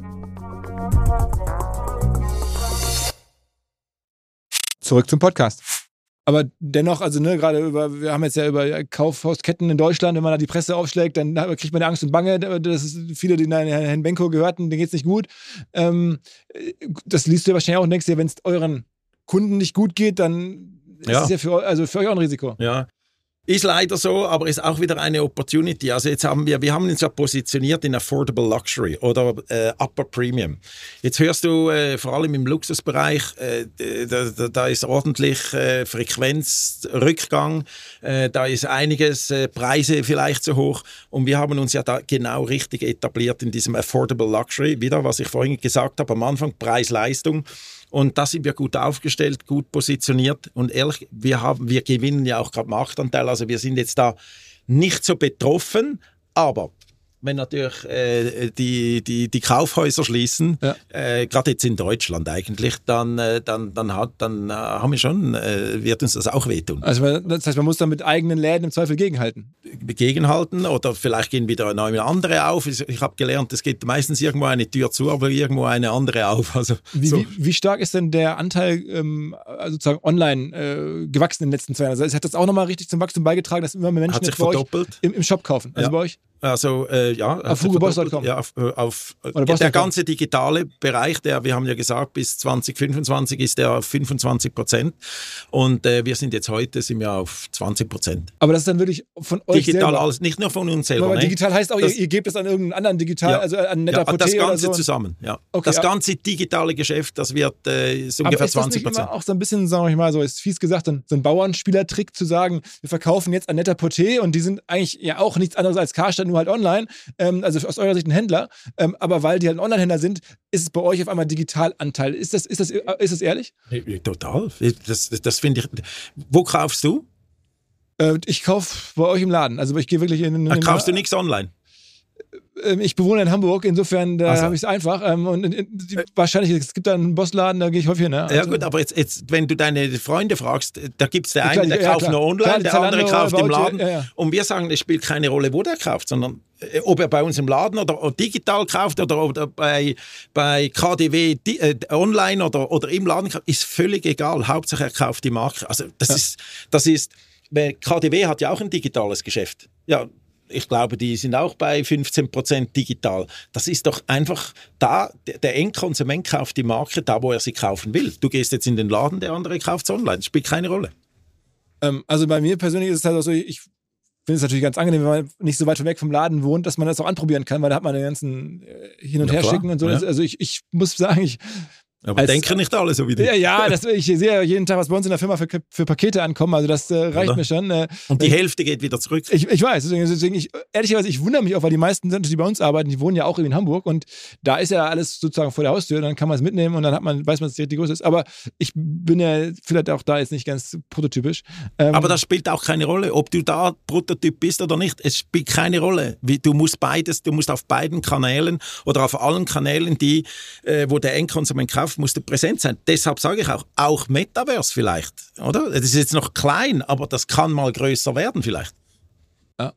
Zurück zum Podcast. Aber dennoch, also gerade wir haben jetzt ja über Kaufhausketten in Deutschland, wenn man da die Presse aufschlägt, dann kriegt man Angst und Bange. Das ist viele, die Herrn Benko gehörten, denen geht es nicht gut. Das liest du wahrscheinlich auch und denkst dir, wenn es euren Kunden nicht gut geht, dann ist es ja für euch auch ein Risiko. Ja. Ist leider so, aber ist auch wieder eine Opportunity. Also jetzt haben wir uns ja positioniert in Affordable Luxury oder Upper Premium. Jetzt hörst du vor allem im Luxusbereich, da ist ordentlich Frequenzrückgang, da ist einiges, Preise vielleicht zu hoch und wir haben uns ja da genau richtig etabliert in diesem Affordable Luxury. Wieder, was ich vorhin gesagt habe, am Anfang Preis-Leistung. Und da sind wir gut aufgestellt, gut positioniert und ehrlich, wir gewinnen ja auch gerade Marktanteil, also wir sind jetzt da nicht so betroffen, aber wenn natürlich die Kaufhäuser schließen, gerade jetzt in Deutschland eigentlich, dann haben wir schon, wird uns das auch wehtun. Also das heißt, man muss dann mit eigenen Läden im Zweifel gegenhalten? Gegenhalten oder vielleicht gehen wieder neue andere auf. Ich habe gelernt, es geht meistens irgendwo eine Tür zu, aber irgendwo eine andere auf. Also, wie stark ist denn der Anteil sozusagen online gewachsen in den letzten 2 Jahren? Also hat das auch nochmal richtig zum Wachstum beigetragen, dass immer mehr Menschen jetzt bei euch im Shop kaufen? Also bei euch? Also, ja. Auf hugoboss.com. Ja, auf der ganze digitale Bereich, wir haben ja gesagt, bis 2025 ist der auf 25%. Und wir sind auf 20%. Aber das ist dann wirklich von euch digital selber? Alles, nicht nur von uns selber. Aber digital heißt auch, ihr gebt es an irgendeinen anderen Digital, also an Net-a-Porter das Ganze oder so. zusammen, ja. Okay, das ganze digitale Geschäft, das wird so ungefähr 20%. Aber ist das nicht immer auch so ein bisschen, sagen wir mal so, ist fies gesagt, so ein Bauernspielertrick zu sagen, wir verkaufen jetzt an Net-a-Porter und die sind eigentlich ja auch nichts anderes als Karstadt, nur halt online, also aus eurer Sicht ein Händler, aber weil die halt ein Online-Händler sind, ist es bei euch auf einmal Digitalanteil. Ist das ehrlich? Total. Das finde ich. Wo kaufst du? Ich kaufe bei euch im Laden. Also ich gehe wirklich Kaufst du nichts online? Ich bewohne in Hamburg, insofern habe ich es einfach. Wahrscheinlich, es gibt da einen Bossladen, da gehe ich häufig hin. Also, ja gut, aber jetzt, wenn du deine Freunde fragst, da gibt es der eine, der kauft nur online, klar, der andere kauft im Laden. Ja. Und wir sagen, es spielt keine Rolle, wo der kauft, sondern ob er bei uns im Laden oder digital kauft oder bei KDW online oder im Laden kauft, ist völlig egal. Hauptsache er kauft die Marke. Also das ist KDW hat ja auch ein digitales Geschäft. Ja, ich glaube, die sind auch bei 15% digital. Das ist doch einfach da, der Endkonsument kauft die Marke da, wo er sie kaufen will. Du gehst jetzt in den Laden, der andere kauft es online. Das spielt keine Rolle. Also bei mir persönlich ist es halt auch so, ich finde es natürlich ganz angenehm, wenn man nicht so weit weg vom Laden wohnt, dass man das auch anprobieren kann, weil da hat man den ganzen Hin- und Herschicken und so. Ja. Also ich muss sagen, aber denke nicht alle so wie du. Ja, ich sehe jeden Tag, was bei uns in der Firma für Pakete ankommen, also das reicht mir schon. Und die Hälfte geht wieder zurück. Ich weiß, deswegen ehrlicherweise, ich wundere mich auch, weil die meisten, die bei uns arbeiten, die wohnen ja auch in Hamburg und da ist ja alles sozusagen vor der Haustür, dann kann man es mitnehmen und dann weiß man, dass es die Größe ist. Aber ich bin ja vielleicht auch da jetzt nicht ganz prototypisch. Aber das spielt auch keine Rolle, ob du da Prototyp bist oder nicht. Es spielt keine Rolle. Du musst auf beiden Kanälen oder auf allen Kanälen, wo der Endkonsument kauft, musst du präsent sein. Deshalb sage ich auch Metaverse vielleicht, oder? Das ist jetzt noch klein, aber das kann mal größer werden vielleicht. Ja.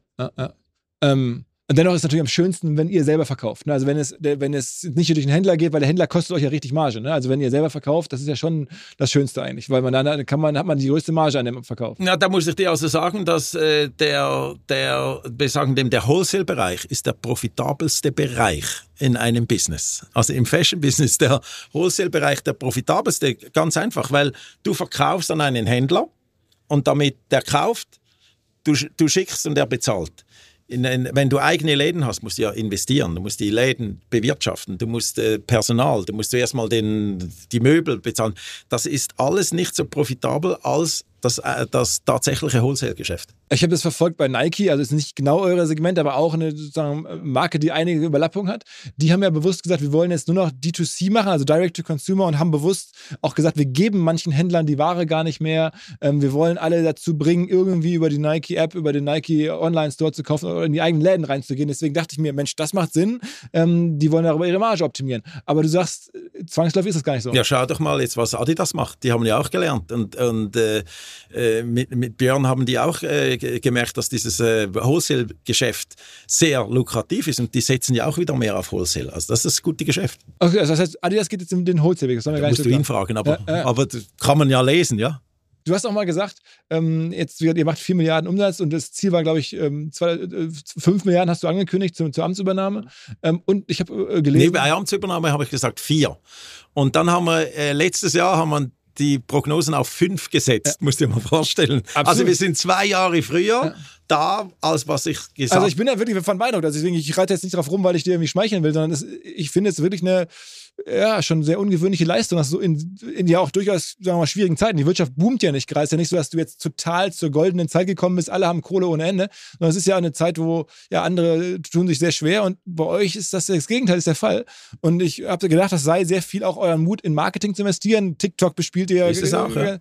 Und dennoch ist es natürlich am schönsten, wenn ihr selber verkauft. Also wenn es nicht durch den Händler geht, weil der Händler kostet euch ja richtig Marge. Ne? Also wenn ihr selber verkauft, das ist ja schon das Schönste eigentlich, weil dann hat man die größte Marge an dem Verkauf. Ja, da muss ich dir also sagen, dass der Wholesale-Bereich ist der profitabelste Bereich in einem Business. Also im Fashion-Business der Wholesale-Bereich der profitabelste, ganz einfach, weil du verkaufst an einen Händler und damit der kauft, du schickst und der bezahlt. Wenn du eigene Läden hast, musst du ja investieren. Du musst die Läden bewirtschaften. Du musst Personal. Du musst zuerst mal die Möbel bezahlen. Das ist alles nicht so profitabel als das tatsächliche Wholesale-Geschäft. Ich habe das verfolgt bei Nike, also ist nicht genau euer Segment, aber auch eine sozusagen Marke, die einige Überlappung hat. Die haben ja bewusst gesagt, wir wollen jetzt nur noch D2C machen, also Direct-to-Consumer, und haben bewusst auch gesagt, wir geben manchen Händlern die Ware gar nicht mehr. Wir wollen alle dazu bringen, irgendwie über die Nike-App, über den Nike-Online-Store zu kaufen oder in die eigenen Läden reinzugehen. Deswegen dachte ich mir, Mensch, das macht Sinn. Die wollen darüber ihre Marge optimieren. Aber du sagst, zwangsläufig ist das gar nicht so. Ja, schau doch mal jetzt, was Adidas macht. Die haben ja auch gelernt. Und mit Björn haben die auch gemerkt, dass dieses Wholesale-Geschäft sehr lukrativ ist und die setzen ja auch wieder mehr auf Wholesale. Also das ist das gute Geschäft. Okay, also das heißt, Adidas geht jetzt in den Wholesale-Weg. Da musst du ihn fragen, aber das kann man ja lesen, ja. Du hast auch mal gesagt, jetzt, ihr macht 4 Milliarden Umsatz und das Ziel war, glaube ich, 5 Milliarden hast du angekündigt zur Amtsübernahme. Und ich habe gelesen... Nee, bei Amtsübernahme habe ich gesagt 4. Und dann haben wir, letztes Jahr haben wir die Prognosen auf 5 gesetzt, musst du dir mal vorstellen. Absolut. Also wir sind 2 Jahre früher da, als was ich gesagt habe. Also ich bin ja wirklich von beeindruckt. Also deswegen, ich reite jetzt nicht drauf rum, weil ich dir irgendwie schmeicheln will, sondern ich finde es wirklich eine schon sehr ungewöhnliche Leistung, dass so in ja auch durchaus, sagen wir mal, schwierigen Zeiten, die Wirtschaft boomt ja nicht gerade, es ist ja nicht so, dass du jetzt total zur goldenen Zeit gekommen bist, alle haben Kohle ohne Ende, sondern es ist ja eine Zeit, wo ja andere tun sich sehr schwer und bei euch ist das Gegenteil ist der Fall und ich habe gedacht, das sei sehr viel auch euren Mut in Marketing zu investieren, TikTok bespielt ihr ist es auch, ja.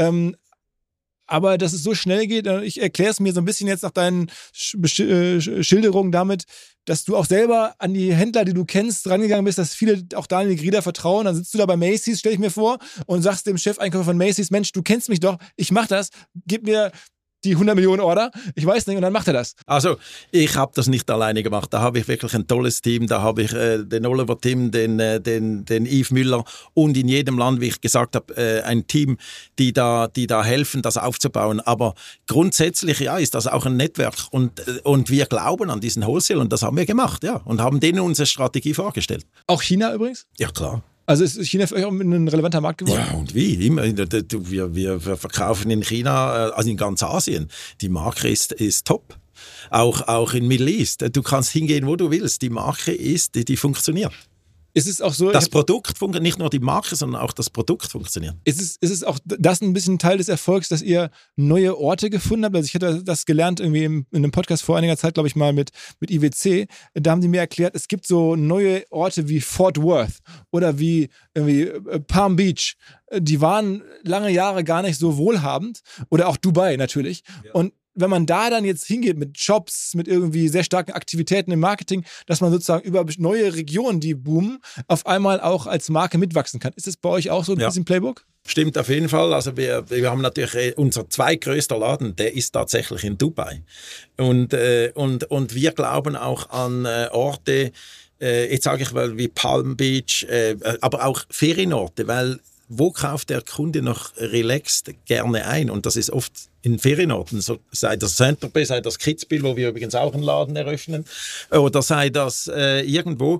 Aber dass es so schnell geht, ich erkläre es mir so ein bisschen jetzt nach deinen Schilderungen damit, dass du auch selber an die Händler, die du kennst, rangegangen bist, dass viele auch Daniel Grieder vertrauen. Dann sitzt du da bei Macy's, stell ich mir vor, und sagst dem Chefeinkäufer von Macy's, Mensch, du kennst mich doch, ich mach das, gib mir die 100 Millionen Order? Ich weiß nicht. Und dann macht er das. Also, ich habe das nicht alleine gemacht. Da habe ich wirklich ein tolles Team. Da habe ich den Oliver Timm, den Yves Müller und in jedem Land, wie ich gesagt habe, ein Team, die da helfen, das aufzubauen. Aber grundsätzlich, ja, ist das auch ein Netzwerk. Und wir glauben an diesen Wholesale und das haben wir gemacht, ja. Und haben denen unsere Strategie vorgestellt. Auch China übrigens? Ja, klar. Also ist China für euch auch ein relevanter Markt geworden? Ja, und wie? Immer. Wir verkaufen in China, also in ganz Asien. Die Marke ist top. Auch in Middle East. Du kannst hingehen, wo du willst. Die Marke die funktioniert. Ist es auch so, das Produkt funktioniert, nicht nur die Marke, sondern auch das Produkt funktioniert. Ist es auch das ein bisschen Teil des Erfolgs, dass ihr neue Orte gefunden habt? Also ich hatte das gelernt irgendwie in einem Podcast vor einiger Zeit, glaube ich mal, mit IWC. Da haben die mir erklärt, es gibt so neue Orte wie Fort Worth oder wie irgendwie Palm Beach. Die waren lange Jahre gar nicht so wohlhabend. Oder auch Dubai natürlich. Ja. Und wenn man da dann jetzt hingeht mit Jobs, mit irgendwie sehr starken Aktivitäten im Marketing, dass man sozusagen über neue Regionen, die boomen, auf einmal auch als Marke mitwachsen kann. Ist das bei euch auch so ein bisschen Playbook? Stimmt auf jeden Fall. Also wir haben natürlich unser zweitgrößter Laden, der ist tatsächlich in Dubai. Und wir glauben auch an Orte, jetzt sage ich mal wie Palm Beach, aber auch Ferienorte, weil wo kauft der Kunde noch relaxed gerne ein? Und das ist oft in Ferienorten, so, sei das Saint-Tropez, sei das Kitzbühel, wo wir übrigens auch einen Laden eröffnen, oder sei das irgendwo.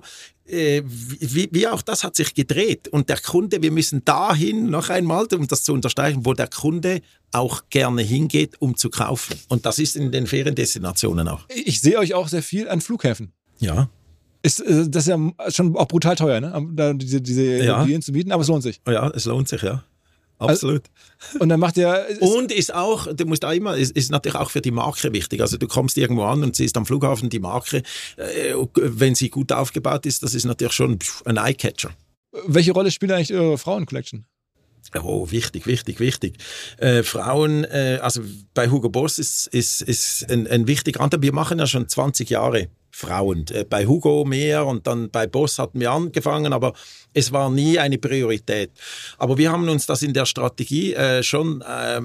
Wie auch das hat sich gedreht. Und der Kunde, wir müssen dahin, noch einmal, um das zu unterstreichen, wo der Kunde auch gerne hingeht, um zu kaufen. Und das ist in den Feriendestinationen auch. Ich sehe euch auch sehr viel an Flughäfen. Ja. Das ist ja schon auch brutal teuer, ne? Da diese Immobilien zu mieten, aber es lohnt sich. Ja, es lohnt sich, ja. Absolut. Also, und dann macht ihr... Und ist auch, du musst auch immer, ist natürlich auch für die Marke wichtig. Also du kommst irgendwo an und siehst am Flughafen die Marke, wenn sie gut aufgebaut ist, das ist natürlich schon ein Eyecatcher. Welche Rolle spielt eigentlich eure Frauen-Collection? Oh, wichtig. Frauen, also bei Hugo Boss ist ein wichtiger Anteil. Wir machen ja schon 20 Jahre Frauen. Bei Hugo mehr und dann bei Boss hatten wir angefangen, aber es war nie eine Priorität. Aber wir haben uns das in der Strategie schon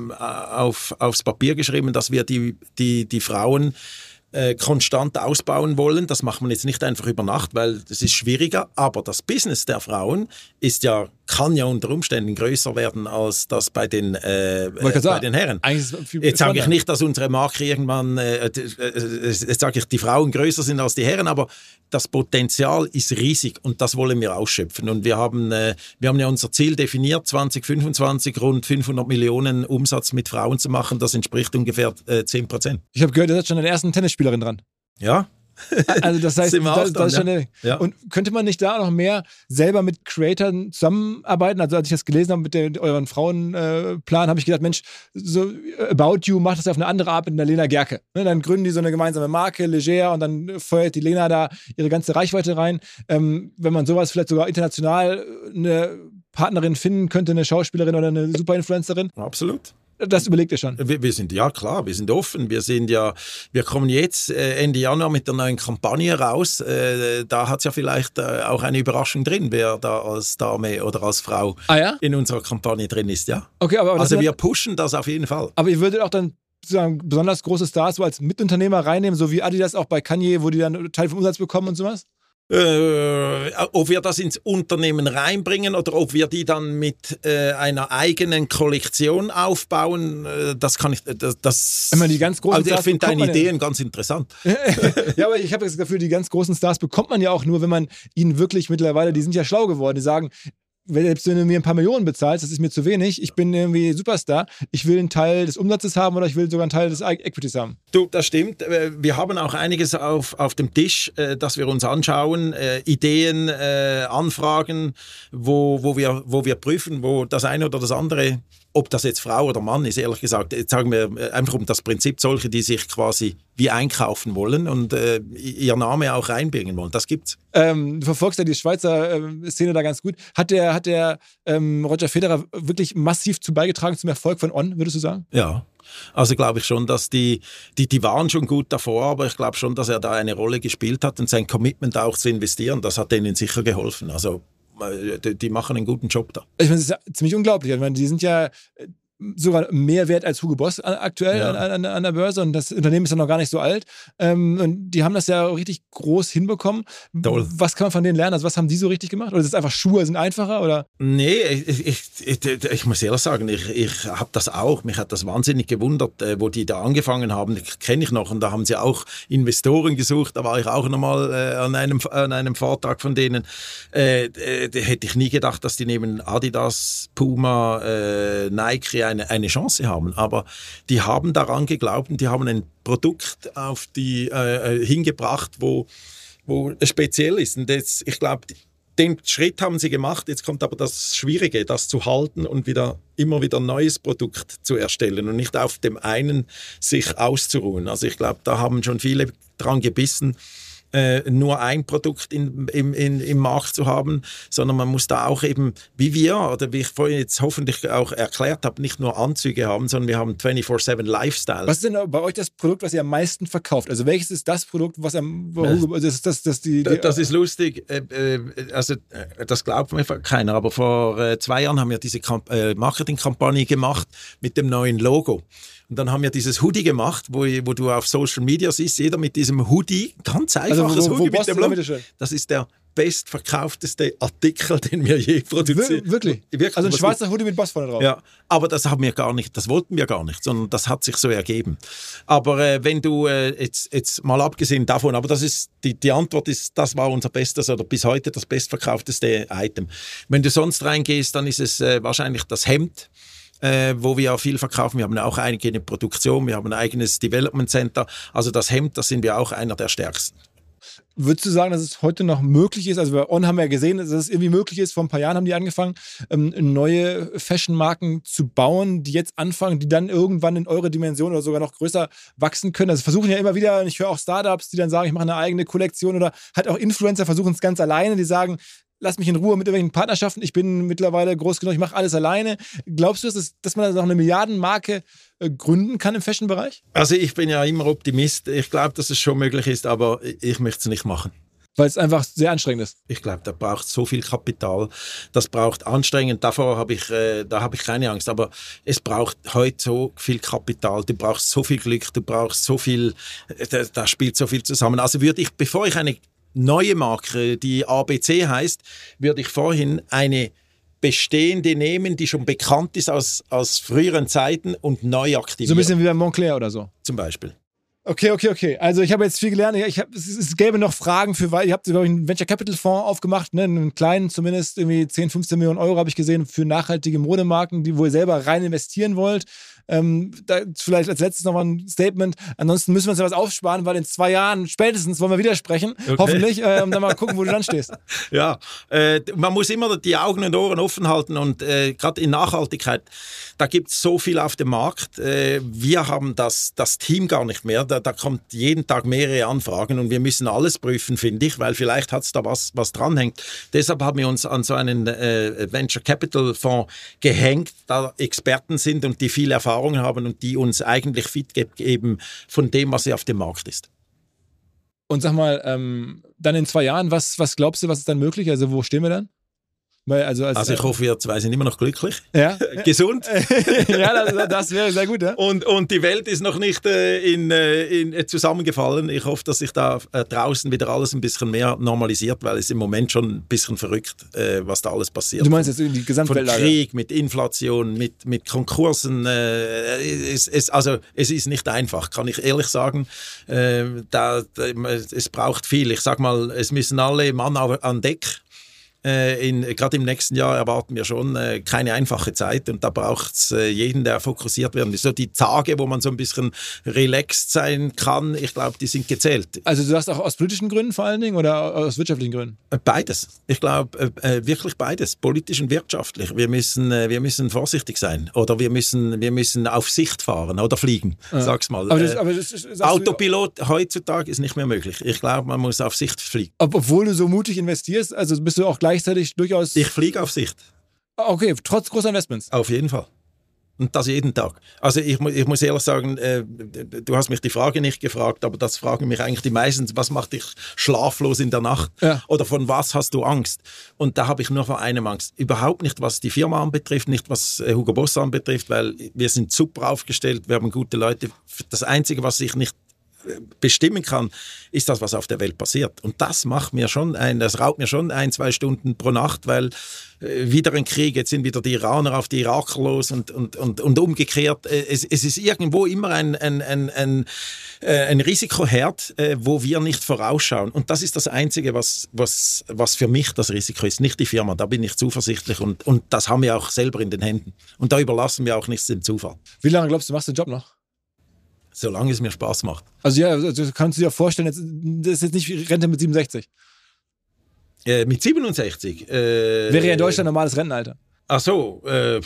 aufs Papier geschrieben, dass wir die Frauen konstant ausbauen wollen. Das macht man jetzt nicht einfach über Nacht, weil das ist schwieriger. Aber das Business der Frauen kann ja unter Umständen größer werden als das bei den Herren. Jetzt sage ich nicht, dass unsere Marke irgendwann, jetzt sage ich, die Frauen größer sind als die Herren, aber das Potenzial ist riesig und das wollen wir ausschöpfen. Und wir haben ja unser Ziel definiert, 2025 rund 500 Millionen Umsatz mit Frauen zu machen. Das entspricht ungefähr 10%. Ich habe gehört, ihr seid schon eine erste Tennisspielerin dran. Ja. Also das heißt, das ist schon ja. Und könnte man nicht da noch mehr selber mit Creatoren zusammenarbeiten? Also als ich das gelesen habe mit euren Frauenplan, habe ich gedacht, Mensch, so About You macht das auf eine andere Art mit einer Lena Gerke. Ne, dann gründen die so eine gemeinsame Marke, Leger, und dann feuert die Lena da ihre ganze Reichweite rein. Wenn man sowas vielleicht sogar international eine Partnerin finden könnte, eine Schauspielerin oder eine Superinfluencerin. Absolut. Das überlegt ihr schon? Wir sind, ja klar, wir sind offen. Wir kommen jetzt Ende Januar mit der neuen Kampagne raus. Da hat es ja vielleicht auch eine Überraschung drin, wer da als Dame oder als Frau in unserer Kampagne drin ist, ja. Okay, aber also wir pushen das auf jeden Fall. Aber ihr würdet auch dann sozusagen besonders große Stars so als Mitunternehmer reinnehmen, so wie Adidas auch bei Kanye, wo die dann Teil vom Umsatz bekommen und sowas? Ob wir das ins Unternehmen reinbringen oder ob wir die dann mit einer eigenen Kollektion aufbauen, das kann ich. Die ganz großen also ich finde deine Ideen ganz interessant. Ja, aber ich habe das Gefühl, die ganz großen Stars bekommt man ja auch nur, wenn man ihnen wirklich mittlerweile, die sind ja schlau geworden, die sagen, selbst wenn du mir ein paar Millionen bezahlst, das ist mir zu wenig, ich bin irgendwie Superstar, ich will einen Teil des Umsatzes haben oder ich will sogar einen Teil des Equities haben. Du, das stimmt. Wir haben auch einiges auf dem Tisch, das wir uns anschauen, Ideen, Anfragen, wo wir prüfen, wo das eine oder das andere, ob das jetzt Frau oder Mann ist, ehrlich gesagt, jetzt sagen wir einfach um das Prinzip, solche, die sich quasi wie einkaufen wollen und ihr Name auch reinbringen wollen. Das gibt's. Du verfolgst ja die Schweizer Szene da ganz gut. Hat der Roger Federer wirklich massiv zu beigetragen zum Erfolg von On, würdest du sagen? Ja. Also glaube ich schon, dass die waren schon gut davor, aber ich glaube schon, dass er da eine Rolle gespielt hat und sein Commitment auch zu investieren, das hat denen sicher geholfen. Also die machen einen guten Job da. Ich meine, das ist ja ziemlich unglaublich. Ich meine, die sind ja sogar mehr wert als Hugo Boss aktuell an der Börse und das Unternehmen ist ja noch gar nicht so alt. Und die haben das ja richtig groß hinbekommen. Toll. Was kann man von denen lernen? Also was haben die so richtig gemacht? Oder ist es einfach Schuhe sind einfacher? Oder? Nee, ich muss ehrlich sagen, ich habe das auch. Mich hat das wahnsinnig gewundert, wo die da angefangen haben. Kenne ich noch und da haben sie auch Investoren gesucht. Da war ich auch nochmal an einem Vortrag von denen. Hätte ich nie gedacht, dass die neben Adidas, Puma, Nike eine Chance haben. Aber die haben daran geglaubt und die haben ein Produkt auf die hingebracht, wo speziell ist. Und jetzt, ich glaube, den Schritt haben sie gemacht. Jetzt kommt aber das Schwierige, das zu halten und immer wieder ein neues Produkt zu erstellen und nicht auf dem einen sich auszuruhen. Also ich glaube, da haben schon viele dran gebissen, nur ein Produkt im Markt zu haben, sondern man muss da auch eben, wie wir, oder wie ich vorhin jetzt hoffentlich auch erklärt habe, nicht nur Anzüge haben, sondern wir haben 24/7 Lifestyle. Was ist denn bei euch das Produkt, was ihr am meisten verkauft? Also welches ist das Produkt, was das ist lustig, also das glaubt mir keiner, aber vor 2 Jahren haben wir diese Marketingkampagne gemacht mit dem neuen Logo. Und dann haben wir dieses Hoodie gemacht, wo du auf Social Media siehst, jeder mit diesem Hoodie, ganz einfaches Hoodie mit dem Logo. Das ist der bestverkaufteste Artikel, den wir je produziert haben. Wirklich? Also ein schwarzer Hoodie mit Boss vorne drauf? Ja, aber das wollten wir gar nicht, sondern das hat sich so ergeben. Aber wenn du, jetzt mal abgesehen davon, aber das ist, die Antwort ist, das war unser bestes oder bis heute das bestverkaufteste Item. Wenn du sonst reingehst, dann ist es wahrscheinlich das Hemd, wo wir auch viel verkaufen. Wir haben auch eine eigene Produktion, wir haben ein eigenes Development Center. Also das Hemd, da sind wir auch einer der stärksten. Würdest du sagen, dass es heute noch möglich ist, also bei On haben wir ja gesehen, dass es irgendwie möglich ist, vor ein paar Jahren haben die angefangen, neue Fashion-Marken zu bauen, die jetzt anfangen, die dann irgendwann in eure Dimension oder sogar noch größer wachsen können? Also versuchen ja immer wieder, ich höre auch Startups, die dann sagen, ich mache eine eigene Kollektion oder halt auch Influencer versuchen es ganz alleine, die sagen, lass mich in Ruhe mit irgendwelchen Partnerschaften, ich bin mittlerweile groß genug, ich mache alles alleine. Glaubst du, dass man da noch eine Milliardenmarke gründen kann im Fashion-Bereich? Also ich bin ja immer Optimist. Ich glaube, dass es schon möglich ist, aber ich möchte es nicht machen. Weil es einfach sehr anstrengend ist. Ich glaube, da braucht so viel Kapital, das braucht anstrengend, da habe ich keine Angst, aber es braucht heute so viel Kapital, du brauchst so viel Glück, du brauchst so viel, da spielt so viel zusammen. Also bevor ich eine neue Marke, die ABC heißt, würde ich vorhin eine bestehende nehmen, die schon bekannt ist aus früheren Zeiten und neu aktivieren. So ein bisschen wie bei Moncler oder so? Zum Beispiel. Okay. Also ich habe jetzt viel gelernt. Es gäbe noch Fragen weil ihr habt, glaube ich, einen Venture Capital Fonds aufgemacht, ne? Einen kleinen, zumindest irgendwie 10, 15 Millionen Euro habe ich gesehen für nachhaltige Modemarken, wo ihr selber rein investieren wollt. Da vielleicht als letztes nochmal ein Statement. Ansonsten müssen wir uns ja was aufsparen, weil in 2 Jahren spätestens wollen wir wieder sprechen. Okay. Hoffentlich. Und dann mal gucken, wo du dann stehst. Ja, man muss immer die Augen und Ohren offen halten und gerade in Nachhaltigkeit, da gibt es so viel auf dem Markt. Wir haben das Team gar nicht mehr. Da kommt jeden Tag mehrere Anfragen und wir müssen alles prüfen, finde ich, weil vielleicht hat es da was dranhängt. Deshalb haben wir uns an so einen Venture Capital Fonds gehängt, da Experten sind und die viel Erfahrung haben und die uns eigentlich Feedback geben von dem, was auf dem Markt ist. Und sag mal, dann in 2 Jahren, was glaubst du, was ist dann möglich? Also wo stehen wir dann? Also ich hoffe, wir 2 sind immer noch glücklich, ja? Gesund. Ja, das wäre sehr gut. Ja? Und die Welt ist noch nicht zusammengefallen. Ich hoffe, dass sich da draußen wieder alles ein bisschen mehr normalisiert, weil es im Moment schon ein bisschen verrückt, was da alles passiert. Du meinst jetzt die Gesamtweltlage? Von Krieg, mit Inflation, mit Konkursen. Es ist nicht einfach, kann ich ehrlich sagen. Es braucht viel. Ich sag mal, es müssen alle Mann an Deck. Gerade im nächsten Jahr erwarten wir schon keine einfache Zeit und da braucht es jeden, der fokussiert werden. So die Tage, wo man so ein bisschen relaxed sein kann, ich glaube, die sind gezählt. Also du sagst auch aus politischen Gründen vor allen Dingen oder aus wirtschaftlichen Gründen? Beides. Ich glaube, wirklich beides, politisch und wirtschaftlich. Wir müssen vorsichtig sein oder wir müssen auf Sicht fahren oder fliegen, sag's mal. Aber Autopilot heutzutage ist nicht mehr möglich. Ich glaube, man muss auf Sicht fliegen. Obwohl du so mutig investierst, also bist du auch gleichzeitig durchaus... Ich fliege auf Sicht. Okay, trotz großer Investments? Auf jeden Fall. Und das jeden Tag. Also ich muss ehrlich sagen, du hast mich die Frage nicht gefragt, aber das fragen mich eigentlich die meisten, was macht dich schlaflos in der Nacht? Ja. Oder von was hast du Angst? Und da habe ich nur vor einem Angst. Überhaupt nicht, was die Firma anbetrifft, nicht was Hugo Boss anbetrifft, weil wir sind super aufgestellt, wir haben gute Leute. Das Einzige, was ich nicht bestimmen kann, ist das, was auf der Welt passiert. Und das raubt mir schon 1-2 Stunden pro Nacht, weil wieder ein Krieg, jetzt sind wieder die Iraner auf die Iraker los und umgekehrt. Es ist irgendwo immer ein Risikoherd, wo wir nicht vorausschauen. Und das ist das Einzige, was für mich das Risiko ist, nicht die Firma. Da bin ich zuversichtlich und das haben wir auch selber in den Händen. Und da überlassen wir auch nichts dem Zufall. Wie lange glaubst du, machst du den Job noch? Solange es mir Spaß macht. Also ja, also kannst du dir vorstellen, das ist jetzt nicht Rente mit 67? Mit 67? Wäre ja in Deutschland normales Rentenalter. Ach so,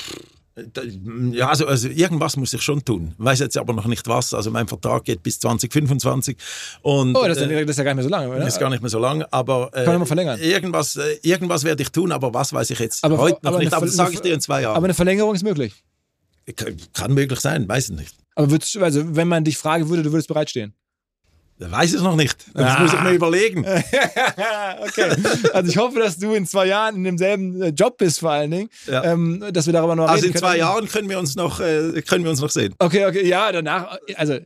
ja, also irgendwas muss ich schon tun. Ich weiß jetzt aber noch nicht was. Also mein Vertrag geht bis 2025. Und, das ist ja gar nicht mehr so lange, oder? Das ist gar nicht mehr so lange, aber kann man mal verlängern. Irgendwas werde ich tun, aber was weiß ich jetzt heute noch nicht. Aber das sage ich dir in 2 Jahren. Aber eine Verlängerung ist möglich? Kann möglich sein, weiß ich nicht. Aber wenn man dich fragen würde, du würdest bereitstehen? Weiß es noch nicht. Das muss ich mir überlegen. Okay. Also ich hoffe, dass du in 2 Jahren in demselben Job bist, vor allen Dingen. Ja. Dass wir darüber noch reden können. Also in 2 Jahren können wir uns noch sehen. Okay. Ja, danach. Also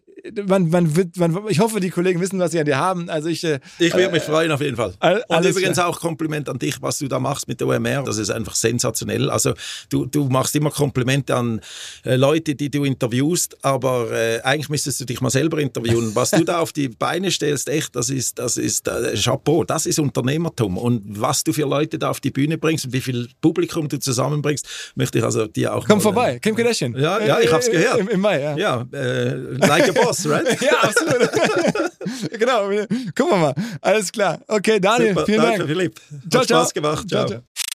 ich hoffe, die Kollegen wissen, was sie an dir haben. Also ich würde mich freuen auf jeden Fall. Und übrigens auch Kompliment an dich, was du da machst mit der OMR. Das ist einfach sensationell. Also du machst immer Komplimente an Leute, die du interviewst, aber eigentlich müsstest du dich mal selber interviewen. Was du da auf die Beine stellst, echt, das ist Chapeau. Das ist Unternehmertum. Und was du für Leute da auf die Bühne bringst und wie viel Publikum du zusammenbringst, möchte ich also dir auch. Komm vorbei, Kim Kardashian. Ja, ich hab's gehört. Im Mai, ja. Ja, like a boss, right? Ja, absolut. Genau, gucken wir mal. Alles klar. Okay, Daniel, super, vielen danke, Dank. Philipp. Ciao, Hat Spaß gemacht. Ciao.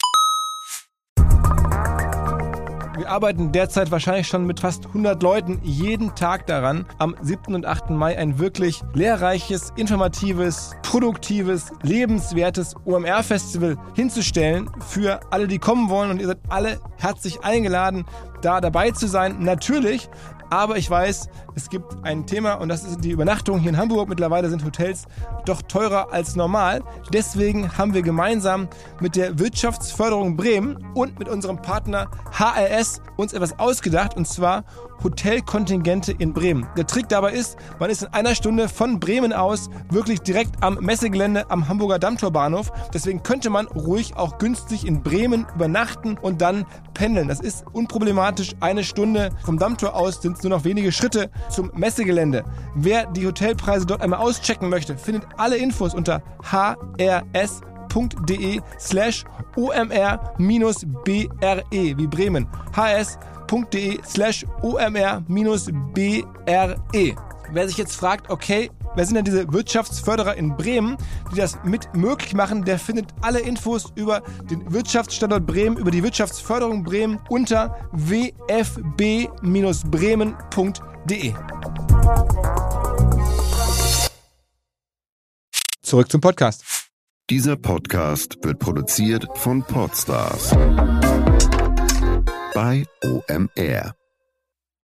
Wir arbeiten derzeit wahrscheinlich schon mit fast 100 Leuten jeden Tag daran, am 7. und 8. Mai ein wirklich lehrreiches, informatives, produktives, lebenswertes OMR-Festival hinzustellen für alle, die kommen wollen. Und ihr seid alle herzlich eingeladen, da dabei zu sein. Natürlich, aber ich weiß, es gibt ein Thema und das ist die Übernachtung. Hier in Hamburg mittlerweile sind Hotels doch teurer als normal. Deswegen haben wir gemeinsam mit der Wirtschaftsförderung Bremen und mit unserem Partner HRS uns etwas ausgedacht, und zwar Hotelkontingente in Bremen. Der Trick dabei ist, man ist in einer Stunde von Bremen aus wirklich direkt am Messegelände am Hamburger Dammtorbahnhof. Deswegen könnte man ruhig auch günstig in Bremen übernachten und dann pendeln. Das ist unproblematisch. Eine Stunde vom Dammtor aus sind es nur noch wenige Schritte zum Messegelände. Wer die Hotelpreise dort einmal auschecken möchte, findet alle Infos unter hrs.de/omr-bre wie Bremen. hrs.de/omr-bre. Wer sich jetzt fragt, okay, wer sind denn diese Wirtschaftsförderer in Bremen, die das mit möglich machen, der findet alle Infos über den Wirtschaftsstandort Bremen, über die Wirtschaftsförderung Bremen unter wfb-bremen.de. Zurück zum Podcast. Dieser Podcast wird produziert von Podstars bei OMR.